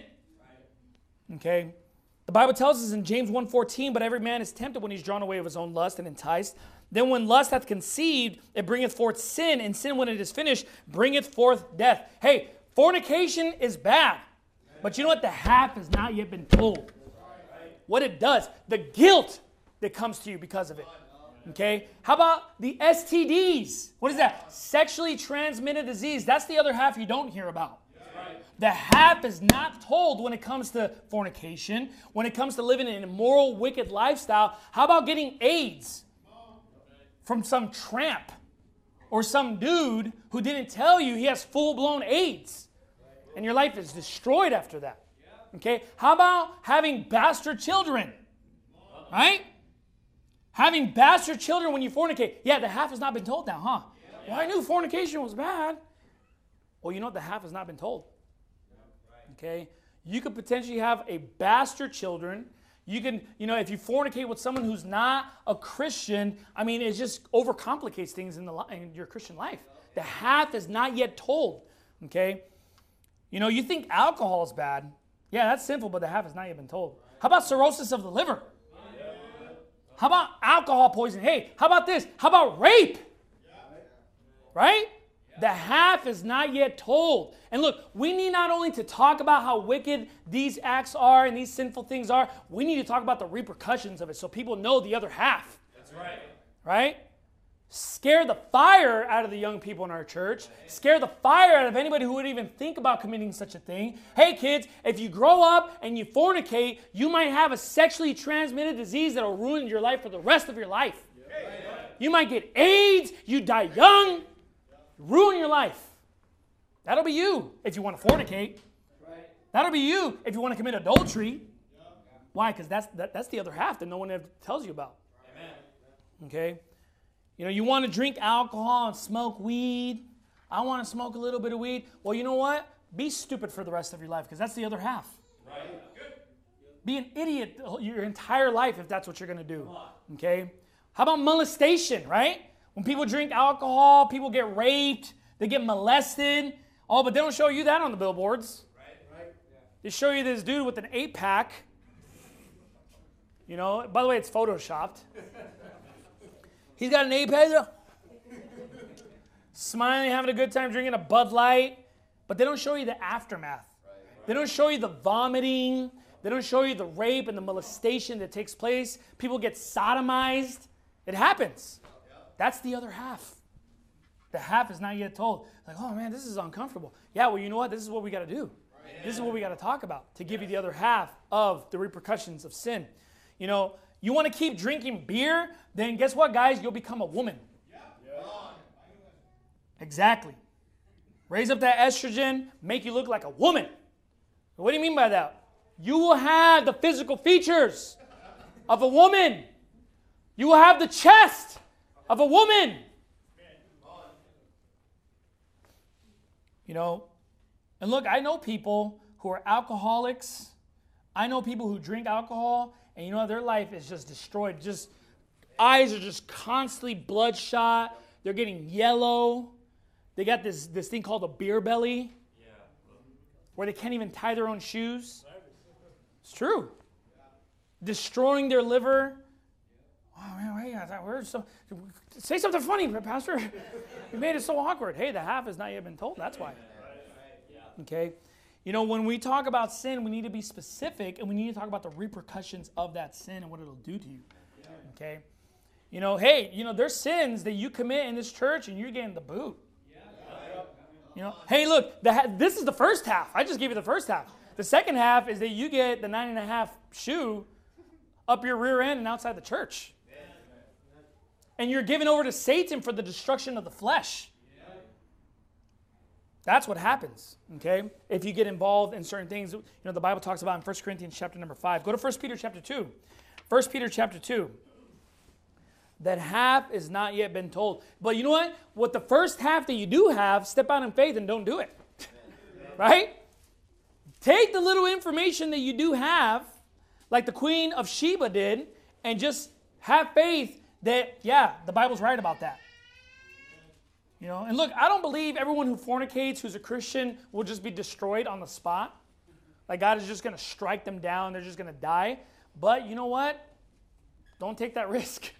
Okay? The Bible tells us in James one fourteen, but every man is tempted when he's drawn away of his own lust and enticed. Then when lust hath conceived, it bringeth forth sin, and sin when it is finished, bringeth forth death. Hey, fornication is bad, but you know what? The half has not yet been told. What it does, the guilt that comes to you because of it. Okay? How about the S T Ds? What is that? Sexually transmitted disease. That's the other half you don't hear about. The half is not told when it comes to fornication, when it comes to living an immoral, wicked lifestyle. How about getting AIDS from some tramp or some dude who didn't tell you he has full-blown AIDS, and your life is destroyed after that? Okay, how about having bastard children? Right? Having bastard children when you fornicate. Yeah, the half has not been told now, huh? Well, I knew fornication was bad. Well, you know what? The half has not been told. Okay? You could potentially have a bastard children. You can, you know, if you fornicate with someone who's not a Christian, I mean, it just overcomplicates things in, the, in your Christian life. The half is not yet told. Okay? You know, you think alcohol is bad. Yeah, that's sinful, but the half has not yet been told. How about cirrhosis of the liver? How about alcohol poisoning? Hey, how about this? How about rape? Right? The half is not yet told. And look, we need not only to talk about how wicked these acts are and these sinful things are, we need to talk about the repercussions of it so people know the other half. That's right. Right? Scare the fire out of the young people in our church. Scare the fire out of anybody who would even think about committing such a thing. Hey kids, if you grow up and you fornicate, you might have a sexually transmitted disease that will ruin your life for the rest of your life. You might get AIDS, you die young, ruin your life. That'll be you if you want to fornicate. That'll be you if you want to commit adultery. Why? Because that's, that, that's the other half that no one ever tells you about. Okay? You know, you want to drink alcohol and smoke weed. I want to smoke a little bit of weed. Well, you know what? Be stupid for the rest of your life because that's the other half. Right. Be an idiot your entire life if that's what you're going to do. Okay? How about molestation, right? When people drink alcohol, people get raped, they get molested. Oh, but they don't show you that on the billboards. Right. Right. They show you this dude with an eight-pack. You know, by the way, it's photoshopped. He's got an eight-pack, smiling, having a good time, drinking a Bud Light, but they don't show you the aftermath. They don't show you the vomiting. They don't show you the rape and the molestation that takes place. People get sodomized. It happens. That's the other half. The half is not yet told. Like, oh man, this is uncomfortable. Yeah, well, you know what? This is what we got to do. This is what we got to talk about to give you the other half of the repercussions of sin. You know, you want to keep drinking beer, then guess what, guys? You'll become a woman. Exactly. Raise up that estrogen, make you look like a woman. What do you mean by that? You will have the physical features of a woman. You will have the chest of a woman. You know, and look, I know people who are alcoholics. I know people who drink alcohol, and you know, their life is just destroyed. Just eyes are just constantly bloodshot. They're getting yellow. They got this, this thing called a beer belly, yeah, where they can't even tie their own shoes. It's true. Destroying their liver. Oh, man, wait, I thought we're so... Say something funny, Pastor. You made it so awkward. Hey, the half has not yet been told. That's why. Okay? You know, when we talk about sin, we need to be specific, and we need to talk about the repercussions of that sin and what it'll do to you. Okay? You know, hey, you know, there's sins that you commit in this church, and you're getting the boot. You know, hey, look, the ha- this is the first half. I just gave you the first half. The second half is that you get the nine and a half shoe up your rear end and outside the church. And you're given over to Satan for the destruction of the flesh. That's what happens, okay? If you get involved in certain things, you know, the Bible talks about in First Corinthians chapter number five. Go to First Peter chapter two. First Peter chapter two. That half is not yet been told. But you know what? What the first half that you do have, step out in faith and don't do it. Right? Take the little information that you do have, like the Queen of Sheba did, and just have faith that, yeah, the Bible's right about that. You know, and look, I don't believe everyone who fornicates, who's a Christian, will just be destroyed on the spot. Like God is just going to strike them down. They're just going to die. But you know what? Don't take that risk.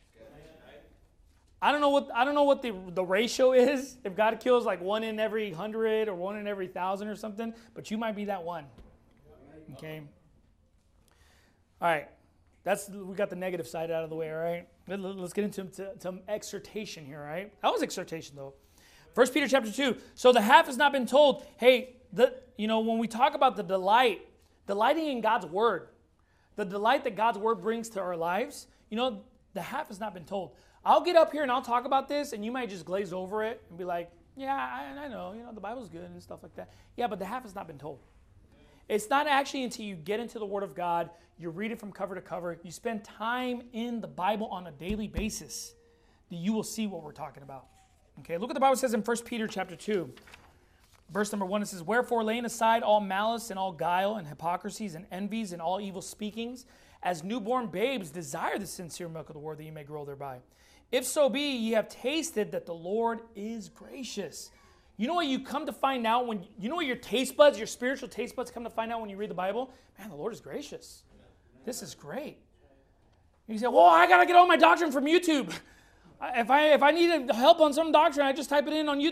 I don't know what I don't know what the, the ratio is. If God kills like one in every hundred or one in every thousand or something, but you might be that one. Okay. All right. That's we got the negative side out of the way. All right. Let's get into to, to exhortation here. All right. That was exhortation though. First Peter chapter two. So the half has not been told. Hey, the you know when we talk about the delight, delighting in God's word, the delight that God's word brings to our lives. You know the half has not been told. I'll get up here and I'll talk about this, and you might just glaze over it and be like, yeah, I, I know, you know, the Bible's good and stuff like that. Yeah, but the half has not been told. It's not actually until you get into the Word of God, you read it from cover to cover, you spend time in the Bible on a daily basis, that you will see what we're talking about. Okay, look what the Bible says in First Peter chapter two. Verse number one, it says, wherefore laying aside all malice and all guile and hypocrisies and envies and all evil speakings, as newborn babes desire the sincere milk of the word that you may grow thereby. If so be, ye have tasted that the Lord is gracious. You know what you come to find out when, you know what your taste buds, your spiritual taste buds come to find out when you read the Bible? Man, the Lord is gracious. This is great. You say, well, I got to get all my doctrine from YouTube. If I if I need help on some doctrine, I just type it in on YouTube.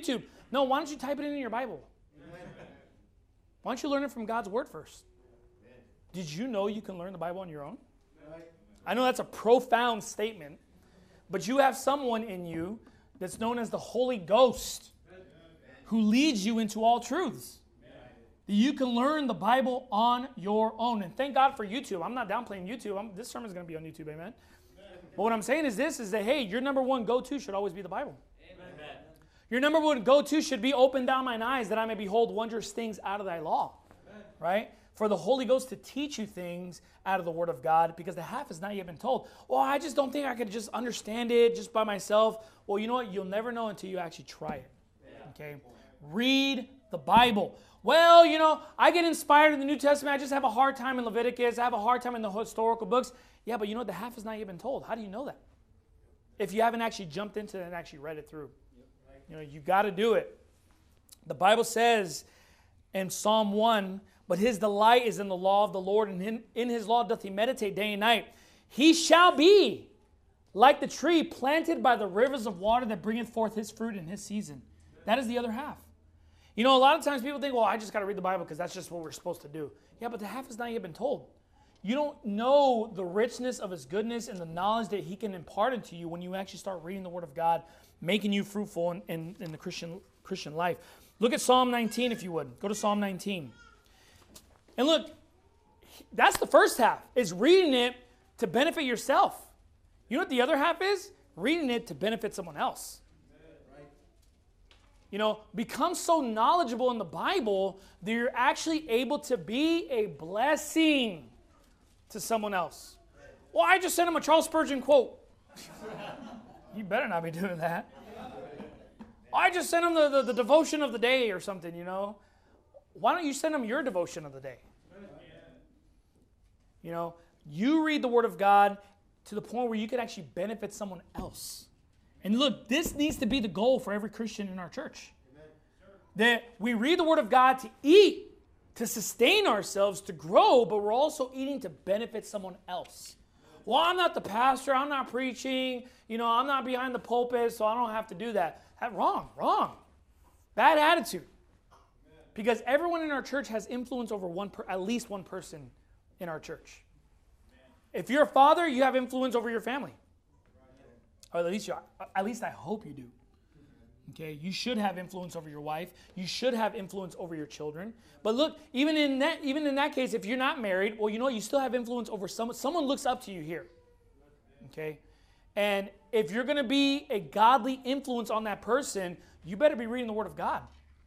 No, why don't you type it in your Bible? Why don't you learn it from God's Word first? Did you know you can learn the Bible on your own? I know that's a profound statement, but you have someone in you that's known as the Holy Ghost who leads you into all truths. You can learn the Bible on your own. And thank God for YouTube. I'm not downplaying YouTube. I'm, this sermon is going to be on YouTube, amen? But what I'm saying is this, is that, hey, your number one go-to should always be the Bible. Amen. Your number one go-to should be open down mine eyes that I may behold wondrous things out of thy law. Amen. Right? For the Holy Ghost to teach you things out of the Word of God, because the half has not yet been told. Well, I just don't think I could just understand it just by myself. Well, you know what? You'll never know until you actually try it. Okay? Read the Bible. Well, you know, I get inspired in the New Testament. I just have a hard time in Leviticus. I have a hard time in the historical books. Yeah, but you know what? The half has not yet been told. How do you know that? If you haven't actually jumped into it and actually read it through. You know, you got to do it. The Bible says in Psalm one, but his delight is in the law of the Lord, and in, in his law doth he meditate day and night. He shall be like the tree planted by the rivers of water that bringeth forth his fruit in his season. That is the other half. You know, a lot of times people think, well, I just got to read the Bible because that's just what we're supposed to do. Yeah, but the half has not yet been told. You don't know the richness of his goodness and the knowledge that he can impart into you when you actually start reading the Word of God, making you fruitful in, in, in the Christian, Christian life. Look at Psalm nineteen, if you would. Go to Psalm nineteen. And look, that's the first half, is reading it to benefit yourself. You know what the other half is? Reading it to benefit someone else. You know, become so knowledgeable in the Bible that you're actually able to be a blessing to someone else. Well, I just sent him a Charles Spurgeon quote. You better not be doing that. I just sent him the, the, the devotion of the day or something, you know. Why don't you send him your devotion of the day? You know, you read the Word of God to the point where you can actually benefit someone else. And look, this needs to be the goal for every Christian in our church. Amen. That we read the Word of God to eat, to sustain ourselves, to grow, but we're also eating to benefit someone else. Well, I'm not the pastor, I'm not preaching, you know, I'm not behind the pulpit, so I don't have to do that. That wrong, wrong. Bad attitude. Because everyone in our church has influence over one, per, at least one person in our church. If you're a father, you have influence over your family. Or at least, you, at least I hope you do. Okay, you should have influence over your wife. You should have influence over your children. But look, even in that, even in that case, if you're not married, well, you know, you still have influence over someone. Someone looks up to you here. Okay, and if you're going to be a godly influence on that person, you better be reading the Word of God.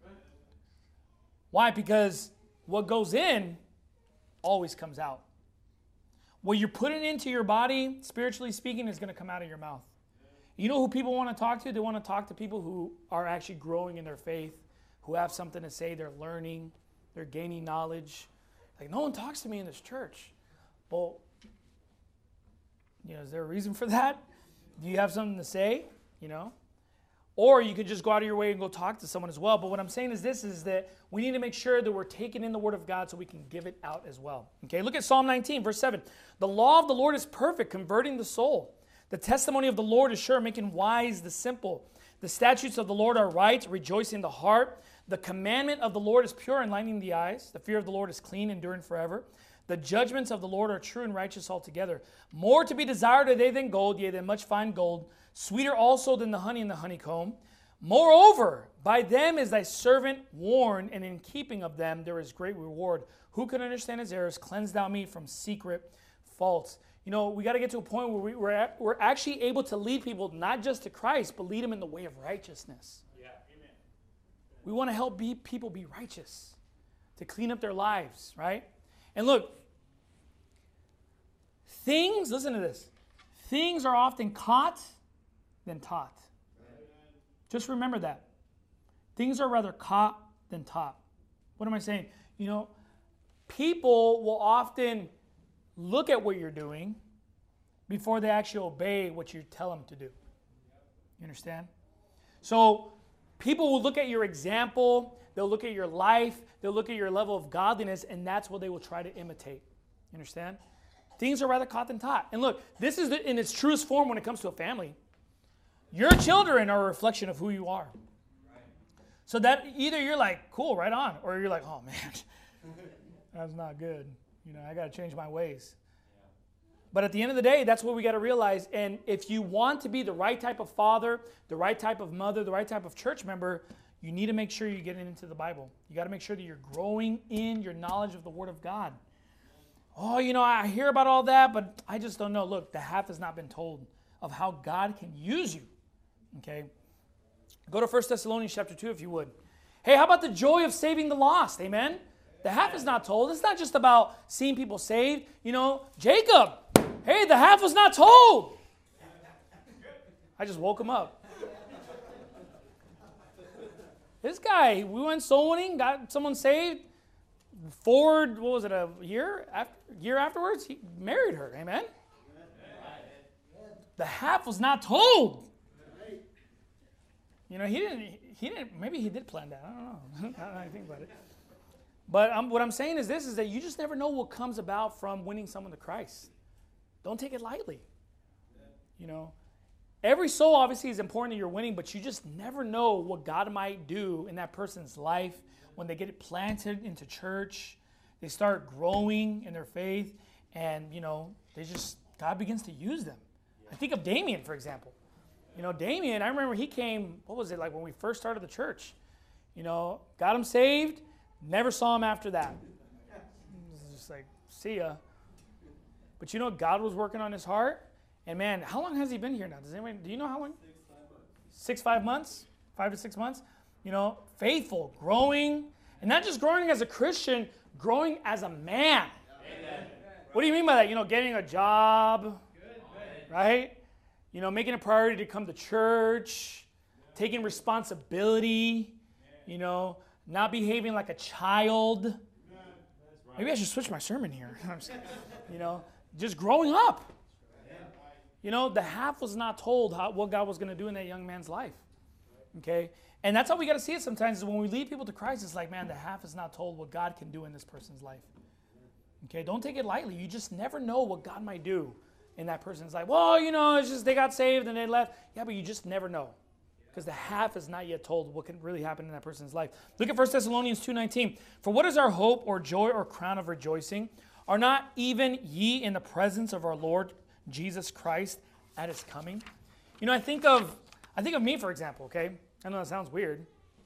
Why? Because what goes in always comes out. What you're putting into your body, spiritually speaking, is going to come out of your mouth. You know who people want to talk to? They want to talk to people who are actually growing in their faith, who have something to say, they're learning, they're gaining knowledge. Like, no one talks to me in this church. Well, you know, is there a reason for that? Do you have something to say? You know? Or you could just go out of your way and go talk to someone as well. But what I'm saying is this, is that we need to make sure that we're taking in the Word of God so we can give it out as well. Okay, look at Psalm nineteen, verse seven. The law of the Lord is perfect, converting the soul. The testimony of the Lord is sure, making wise the simple. The statutes of the Lord are right, rejoicing the heart. The commandment of the Lord is pure, enlightening the eyes. The fear of the Lord is clean, enduring forever. The judgments of the Lord are true and righteous altogether. More to be desired are they than gold, yea, than much fine gold. Sweeter also than the honey in the honeycomb. Moreover, by them is thy servant warned, and in keeping of them there is great reward. Who can understand his errors? Cleanse thou me from secret faults. You know, we got to get to a point where we, we're, at, we're actually able to lead people not just to Christ, but lead them in the way of righteousness. Yeah, amen. We want to help be, people be righteous, to clean up their lives, right? And look, things, listen to this, things are often caught than taught. Amen. Just remember that. Things are rather caught than taught. What am I saying? You know, people will often look at what you're doing before they actually obey what you tell them to do. You understand? So people will look at your example, they'll look at your life, they'll look at your level of godliness, and that's what they will try to imitate. You understand? Things are rather caught than taught. And look, this is the, in its truest form when it comes to a family. Your children are a reflection of who you are. So that either you're like, cool, right on, or you're like, oh man, that's not good. You know, I got to change my ways. But at the end of the day, that's what we got to realize. And if you want to be the right type of father, the right type of mother, the right type of church member, you need to make sure you're getting into the Bible. You got to make sure that you're growing in your knowledge of the Word of God. Oh, you know, I hear about all that, but I just don't know. Look, the half has not been told of how God can use you. Okay? Go to First Thessalonians chapter two if you would. Hey, how about the joy of saving the lost? Amen? The half is not told. It's not just about seeing people saved. You know, Jacob, hey, the half was not told. I just woke him up. This guy, we went soul winning, got someone saved. Forward, what was it, a year after, year afterwards, he married her. Amen? The half was not told. You know, he didn't, he didn't, maybe he did plan that. I don't know. I don't know how to think about it. But um, what I'm saying is this, is that you just never know what comes about from winning someone to Christ. Don't take it lightly. You know, every soul obviously is important that you're winning, but you just never know what God might do in that person's life when they get planted into church. They start growing in their faith, and, you know, they just, God begins to use them. I think of Damien, for example. You know, Damien, I remember he came, what was it, like when we first started the church. You know, got him saved, never saw him after that. It was just like, see ya. But you know, God was working on his heart. And man, how long has he been here now? Does anyone, do you know how long? Six, five months. Six, five months? Five to six months? You know, faithful, growing. And not just growing as a Christian, growing as a man. Amen. What do you mean by that? You know, getting a job, good, right? You know, making a priority to come to church, taking responsibility, you know, not behaving like a child. Maybe I should switch my sermon here. You know, just growing up. You know, the half was not told how, what God was going to do in that young man's life. Okay? And that's how we got to see it sometimes, is when we lead people to Christ, it's like, man, the half is not told what God can do in this person's life. Okay? Don't take it lightly. You just never know what God might do in that person's life. Well, you know, it's just they got saved and they left. Yeah, but you just never know, because the half is not yet told what can really happen in that person's life. Look at First Thessalonians two nineteen. For what is our hope or joy or crown of rejoicing? Are not even ye in the presence of our Lord Jesus Christ at his coming? You know, I think of I think of me, for example, okay? I know that sounds weird.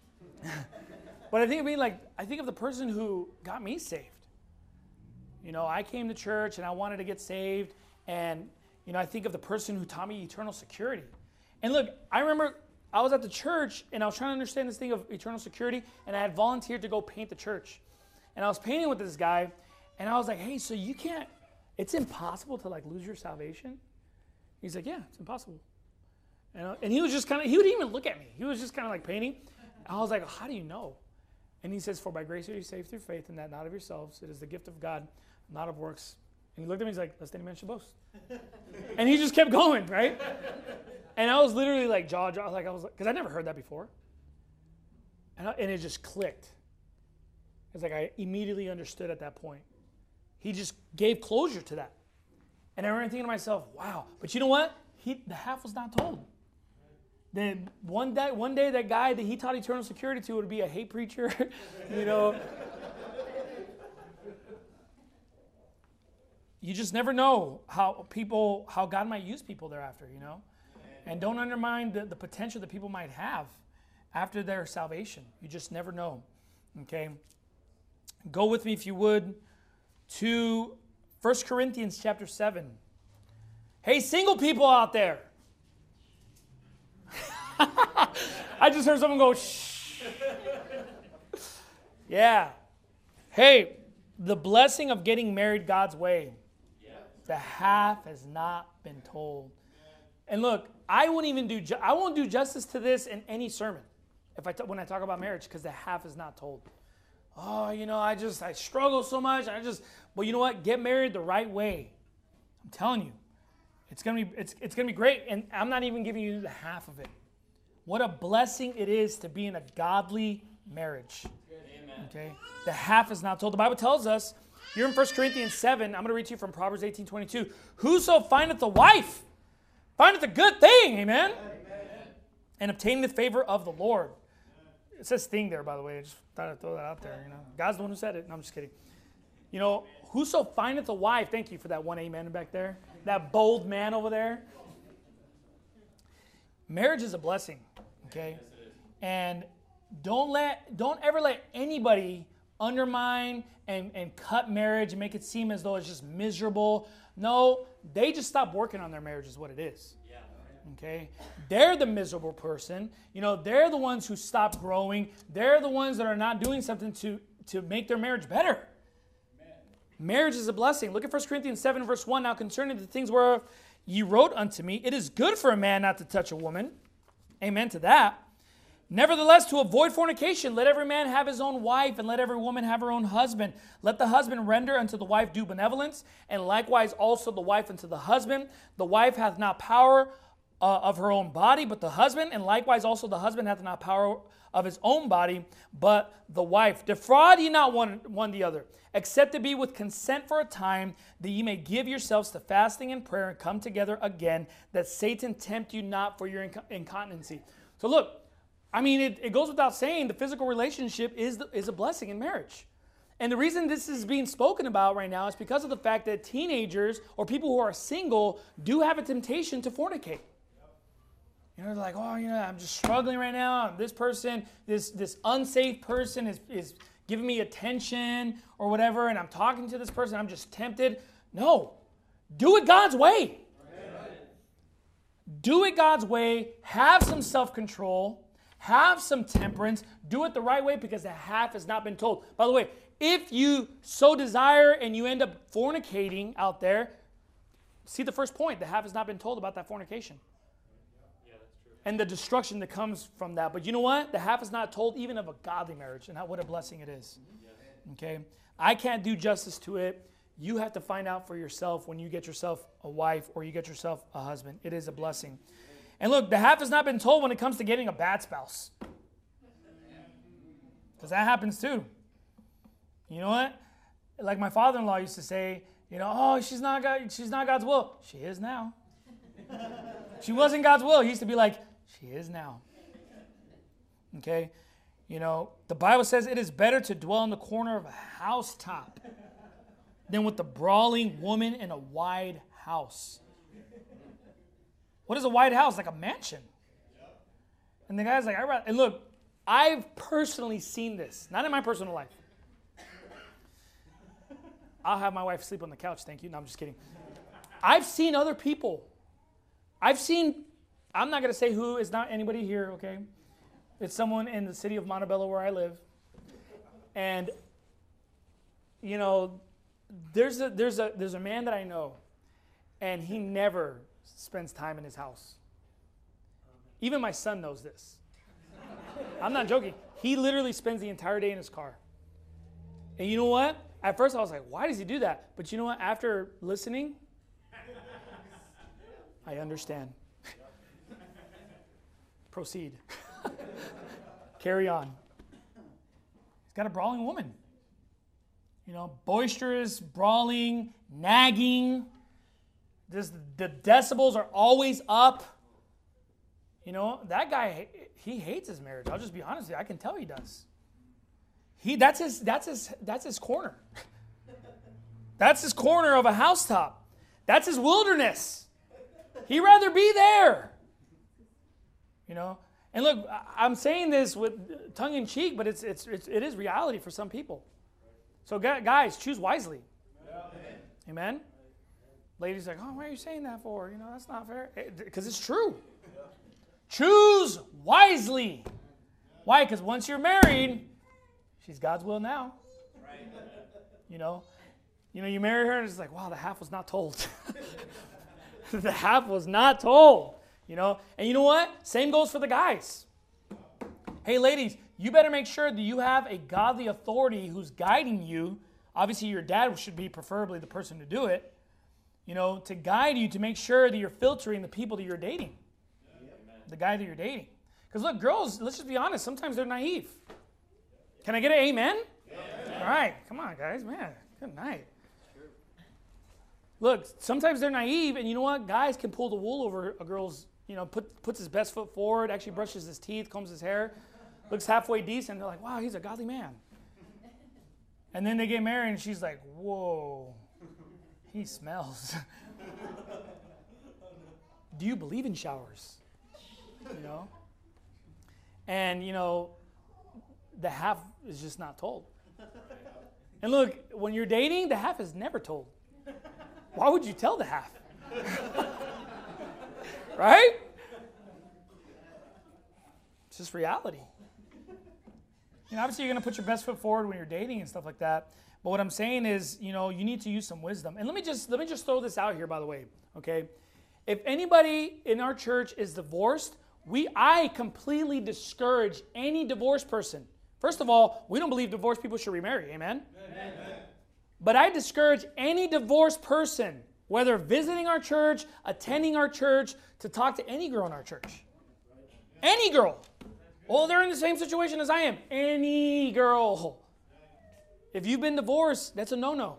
But I think of me like, I think of the person who got me saved. You know, I came to church and I wanted to get saved. And, you know, I think of the person who taught me eternal security. And look, I remember I was at the church and I was trying to understand this thing of eternal security. And I had volunteered to go paint the church. And I was painting with this guy. And I was like, hey, so you can't, it's impossible to like lose your salvation? He's like, yeah, it's impossible. And, and he was just kind of, he would even look at me. He was just kind of like painting. I was like, how do you know? And he says, for by grace are you saved through faith, and that not of yourselves. It is the gift of God, not of works. And he looked at me, he's like, lest any man should boast. And he just kept going, right? And I was literally like jaw jaw, like I was like, because I never heard that before. And, I, and it just clicked. It's like I immediately understood at that point. He just gave closure to that. And I remember thinking to myself, wow. But you know what? He, the half was not told. Then one day, one day that guy that he taught eternal security to would be a hate preacher, you know. You just never know how people, how God might use people thereafter, you know. And don't undermine the, the potential that people might have after their salvation. You just never know, okay. Go with me, if you would, to First Corinthians chapter seven. Hey, single people out there. I just heard someone go, shh. Yeah. Hey, the blessing of getting married God's way. The half has not been told. And look, I won't even do, ju- I won't do justice to this in any sermon if I t- when I talk about marriage, because the half is not told. Oh, you know, I just, I struggle so much. I just, well, you know what? Get married the right way. I'm telling you. It's going to be, it's, it's going to be great. And I'm not even giving you the half of it. What a blessing it is to be in a godly marriage. Amen. Okay? The half is not told. The Bible tells us, you're in First Corinthians seven, I'm going to read to you from Proverbs eighteen twenty-two. Whoso findeth a wife, findeth a good thing, amen? Amen. And obtaineth the favor of the Lord. It says thing there, by the way. I just thought I'd throw that out there. You know, God's the one who said it. No, I'm just kidding. You know, whoso findeth a wife, thank you for that one amen back there. That bold man over there. Marriage is a blessing, okay? And don't let, don't ever let anybody undermine and, and cut marriage and make it seem as though it's just miserable. No, they just stop working on their marriage is what it is. Okay? They're the miserable person. You know, they're the ones who stop growing. They're the ones that are not doing something to, to make their marriage better. Amen. Marriage is a blessing. Look at First Corinthians seven, verse one. Now concerning the things whereof ye wrote unto me, it is good for a man not to touch a woman. Amen to that. Nevertheless, to avoid fornication, let every man have his own wife, and let every woman have her own husband. Let the husband render unto the wife due benevolence, and likewise also the wife unto the husband. The wife hath not power uh, of her own body, but the husband, and likewise also the husband hath not power of his own body, but the wife. Defraud ye not one, one the other, except to be with consent for a time, that ye may give yourselves to fasting and prayer, and come together again, that Satan tempt you not for your inc- incontinency. So look, I mean, it, it goes without saying the physical relationship is, the, is a blessing in marriage. And the reason this is being spoken about right now is because of the fact that teenagers or people who are single do have a temptation to fornicate. You know, they're like, oh, you know, I'm just struggling right now. This person, this, this unsafe person is, is giving me attention or whatever, and I'm talking to this person. I'm just tempted. No. Do it God's way. Amen. Do it God's way. Have some self-control. Have some temperance. Do it the right way because the half has not been told. By the way, if you so desire and you end up fornicating out there, see the first point. The half has not been told about that fornication. Yeah, that's true. And the destruction that comes from that. But you know what? The half is not told even of a godly marriage and how, what a blessing it is. Okay? I can't do justice to it. You have to find out for yourself when you get yourself a wife or you get yourself a husband. It is a blessing. And look, the half has not been told when it comes to getting a bad spouse. Because that happens too. You know what? Like my father-in-law used to say, you know, oh, she's not God, she's not God's will. She is now. She wasn't God's will. He used to be like, she is now. Okay? You know, the Bible says it is better to dwell in the corner of a housetop than with the brawling woman in a wide house. What is a wide house? Like a mansion. And the guy's like, I rather, and look, I've personally seen this. Not in my personal life. I'll have my wife sleep on the couch, thank you. No, I'm just kidding. I've seen other people. I've seen, I'm not going to say who, it's not anybody here, okay? It's someone in the city of Montebello where I live. And, you know, there's a, there's a, there's a man that I know, and he never spends time in his house. Even my son knows this. I'm not joking. He literally spends the entire day in his car. And you know what? At first I was like, why does he do that? But you know what? After listening, I understand. Proceed. Carry on. He's got a brawling woman. You know, boisterous, brawling, nagging. This, the decibels are always up. You know, that guy, he hates his marriage. I'll just be honest with you. I can tell he does. He that's his that's his that's his corner. That's his corner of a housetop. That's his wilderness. He'd rather be there. You know? And look, I'm saying this with tongue in cheek, but it's it's, it's it is reality for some people. So guys, choose wisely. Amen. Ladies are like, oh, why are you saying that for? You know, that's not fair. Because it's true. Yeah. Choose wisely. Why? Because once you're married, she's God's will now. Right. You know, you know, you marry her and it's like, wow, the half was not told. The half was not told. You know, and you know what? Same goes for the guys. Hey, ladies, you better make sure that you have a godly authority who's guiding you. Obviously, your dad should be preferably the person to do it. You know, to guide you to make sure that you're filtering the people that you're dating. Yeah. The guy that you're dating. Because look, girls, let's just be honest, sometimes they're naive. Can I get an amen? Yeah. All right, come on, guys, man, good night. Look, sometimes they're naive, and you know what? Guys can pull the wool over a girl's, you know, put, puts his best foot forward, actually brushes his teeth, combs his hair. looks halfway decent. They're like, wow, he's a godly man. And then they get married, and she's like, whoa, he smells. Do you believe in showers? You know? And, you know, the half is just not told. And look, when you're dating, the half is never told. Why would you tell the half? Right? It's just reality. You know, obviously, you're going to put your best foot forward when you're dating and stuff like that. But what I'm saying is, you know, you need to use some wisdom. And let me just let me just throw this out here, by the way. Okay, if anybody in our church is divorced, we I completely discourage any divorced person. First of all, we don't believe divorced people should remarry. Amen? Amen. But I discourage any divorced person, whether visiting our church, attending our church, to talk to any girl in our church. Any girl. Well, they're in the same situation as I am. Any girl. If you've been divorced, that's a no-no.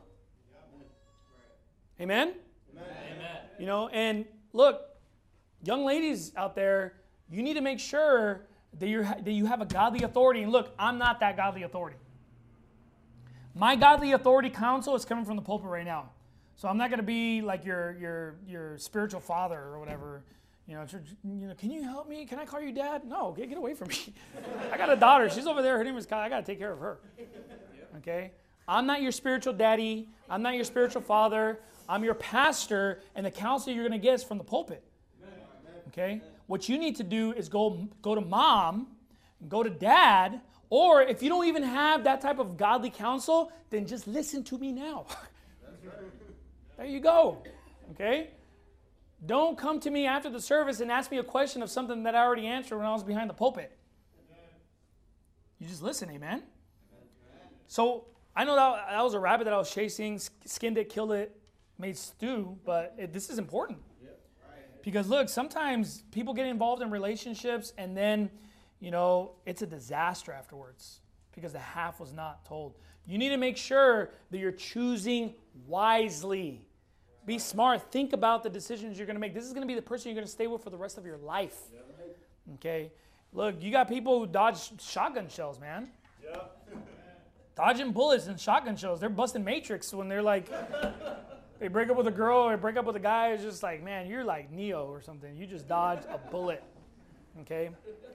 Amen? Amen? You know, and look, young ladies out there, you need to make sure that, you're, that you have a godly authority. And look, I'm not that godly authority. My godly authority counsel is coming from the pulpit right now. So I'm not going to be like your, your, your spiritual father or whatever. You know, you know, can you help me? Can I call you dad? No, get, get away from me. I got a daughter. She's over there. Her name is Kyle. I got to take care of her. Okay? I'm not your spiritual daddy. I'm not your spiritual father. I'm your pastor, and the counsel you're going to get is from the pulpit. Okay? What you need to do is go, go to mom, go to dad, or if you don't even have that type of godly counsel, then just listen to me now. There you go. Okay? Don't come to me after the service and ask me a question of something that I already answered when I was behind the pulpit. You just listen, amen? So I know that, that was a rabbit that I was chasing, skinned it, killed it, made stew, but it, this is important. Because look, sometimes people get involved in relationships and then, you know, it's a disaster afterwards because the half was not told. You need to make sure that you're choosing wisely. Be smart. Think about the decisions you're going to make. This is going to be the person you're going to stay with for the rest of your life. Okay? Look, you got people who dodge shotgun shells, man. Yeah. Dodging bullets and shotgun shells. They're busting Matrix when they're like, they break up with a girl or break up with a guy. It's just like, man, you're like Neo or something. You just dodged a bullet. Okay?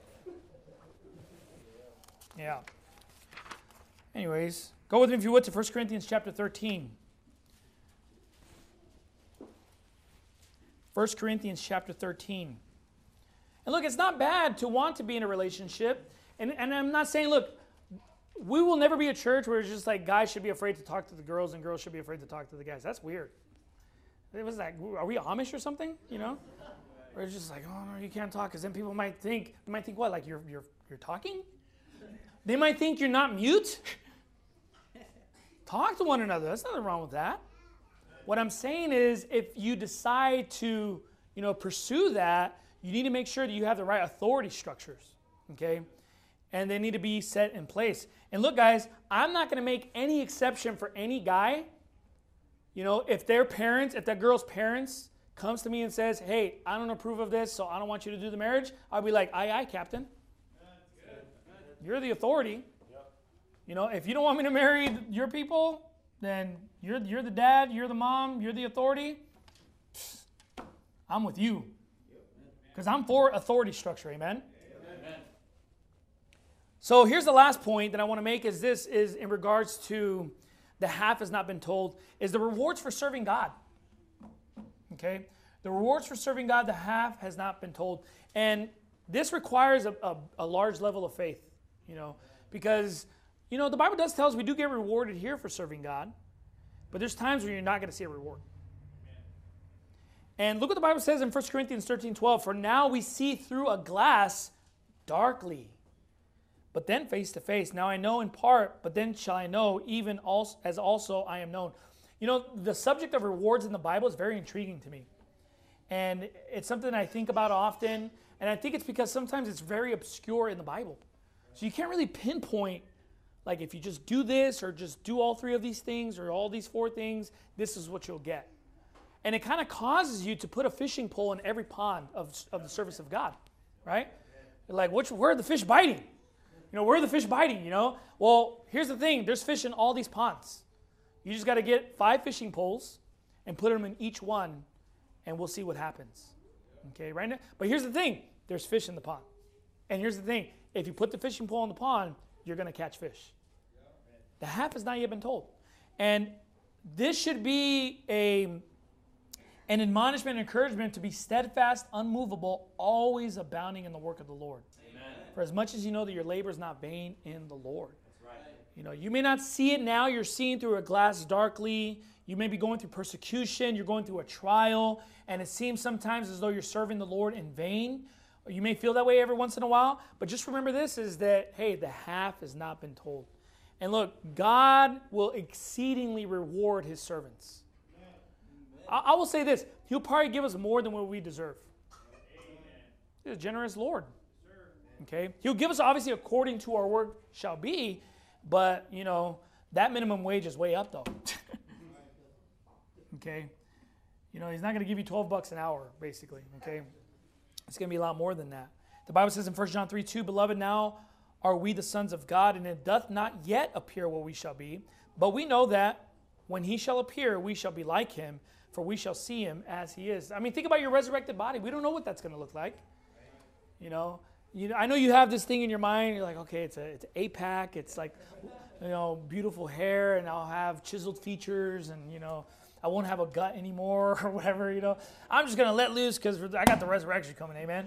Yeah. Anyways, go with me if you would to First Corinthians chapter thirteen. First Corinthians chapter thirteen. And look, it's not bad to want to be in a relationship. And, and I'm not saying, look, we will never be a church where it's just like guys should be afraid to talk to the girls and girls should be afraid to talk to the guys. That's weird. It was like, are we Amish or something? You know? Where it's just like, oh, no, you can't talk. Because then people might think, they might think what? Like you're, you're, you're talking? They might think you're not mute. Talk to one another. There's nothing wrong with that. What I'm saying is if you decide to, you know, pursue that, you need to make sure that you have the right authority structures, okay? And they need to be set in place. And look, guys, I'm not going to make any exception for any guy. You know, if their parents, if that girl's parents comes to me and says, hey, I don't approve of this, so I don't want you to do the marriage, I'll be like, aye, aye, Captain. You're the authority. You know, if you don't want me to marry your people, then you're, you're the dad, you're the mom, you're the authority. I'm with you. Because I'm for authority structure, amen? Amen? So here's the last point that I want to make is this, is in regards to the half has not been told, is the rewards for serving God. Okay? The rewards for serving God, the half has not been told. And this requires a, a, a large level of faith, you know, because, you know, the Bible does tell us we do get rewarded here for serving God, but there's times where you're not going to see a reward. And look what the Bible says in First Corinthians thirteen twelve. For now we see through a glass darkly, but then face to face. Now I know in part, but then shall I know even also, as also I am known. You know, the subject of rewards in the Bible is very intriguing to me. And it's something I think about often. And I think it's because sometimes it's very obscure in the Bible. So you can't really pinpoint, like if you just do this or just do all three of these things or all these four things, this is what you'll get. And it kind of causes you to put a fishing pole in every pond of, of the service of God, right? Like, which, where are the fish biting? You know, where are the fish biting, you know? Well, here's the thing. There's fish in all these ponds. You just got to get five fishing poles and put them in each one, and we'll see what happens. Okay, right now? But here's the thing. There's fish in the pond. And here's the thing. If you put the fishing pole in the pond, you're going to catch fish. The half has not yet been told. And this should be a, an admonishment and encouragement to be steadfast, unmovable, always abounding in the work of the Lord. Amen. For as much as you know that your labor is not vain in the Lord. That's right. You know, you may not see it now. You're seeing through a glass darkly. You may be going through persecution. You're going through a trial. And it seems sometimes as though you're serving the Lord in vain. You may feel that way every once in a while. But just remember this is that, hey, the half has not been told. And look, God will exceedingly reward his servants. I, I will say this. He'll probably give us more than what we deserve. He's a generous Lord. Okay? He'll give us obviously according to our work shall be. But, you know, that minimum wage is way up though. Okay? You know, he's not going to give you twelve bucks an hour, basically. Okay? It's going to be a lot more than that. The Bible says in First John three two, Beloved, now are we the sons of God, and it doth not yet appear what we shall be. But we know that when he shall appear, we shall be like him, for we shall see him as he is. I mean, think about your resurrected body. We don't know what that's going to look like. You know, you know, I know you have this thing in your mind. You're like, okay, it's a it's an eight-pack. It's like, you know, beautiful hair, and I'll have chiseled features, and, you know, I won't have a gut anymore or whatever, you know. I'm just going to let loose because I got the resurrection coming, amen.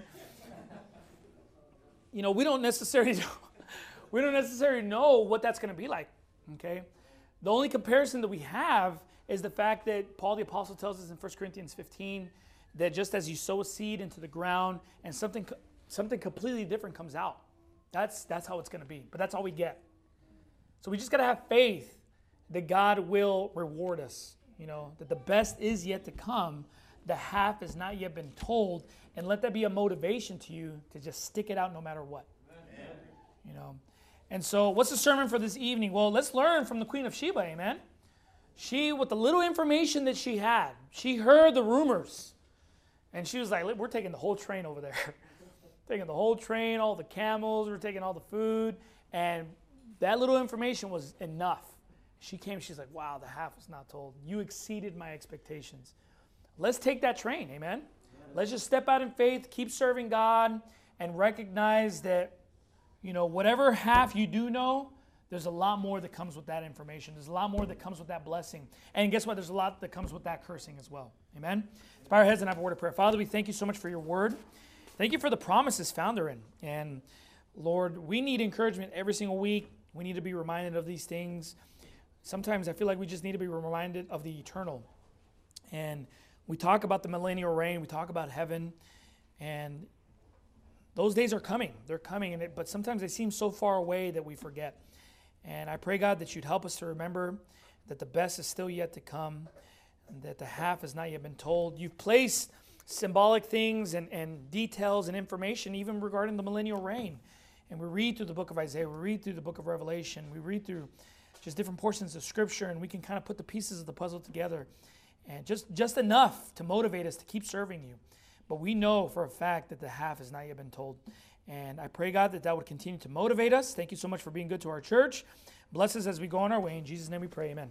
You know, we don't necessarily know, we don't necessarily know what that's going to be like, okay? The only comparison that we have is the fact that Paul the Apostle tells us in First Corinthians fifteen that just as you sow a seed into the ground and something something completely different comes out. That's, that's how it's going to be, but that's all we get. So we just got to have faith that God will reward us, you know, that the best is yet to come. The half has not yet been told, and let that be a motivation to you to just stick it out no matter what. Amen. You know, and so what's the sermon for this evening? Well, let's learn from the Queen of Sheba, amen. She, with the little information that she had, she heard the rumors, and she was like, we're taking the whole train over there. Taking the whole train, all the camels, we're taking all the food, and that little information was enough. She came, she's like, wow, the half was not told. You exceeded my expectations. Let's take that train, amen? Let's just step out in faith, keep serving God, and recognize that, you know, whatever half you do know, there's a lot more that comes with that information. There's a lot more that comes with that blessing. And guess what? There's a lot that comes with that cursing as well. Amen? Let's bow our heads and have a word of prayer. Father, we thank you so much for your word. Thank you for the promises found therein. And Lord, we need encouragement every single week. We need to be reminded of these things. Sometimes I feel like we just need to be reminded of the eternal. And we talk about the millennial reign. We talk about heaven. And those days are coming. They're coming. And it, but sometimes they seem so far away that we forget. And I pray, God, that you'd help us to remember that the best is still yet to come, and that the half has not yet been told. You've placed symbolic things and, and details and information even regarding the millennial reign. And we read through the book of Isaiah. We read through the book of Revelation. We read through just different portions of Scripture, and we can kind of put the pieces of the puzzle together. And just, just enough to motivate us to keep serving you. But we know for a fact that the half has not yet been told. And I pray, God, that that would continue to motivate us. Thank you so much for being good to our church. Bless us as we go on our way. In Jesus' name we pray, amen.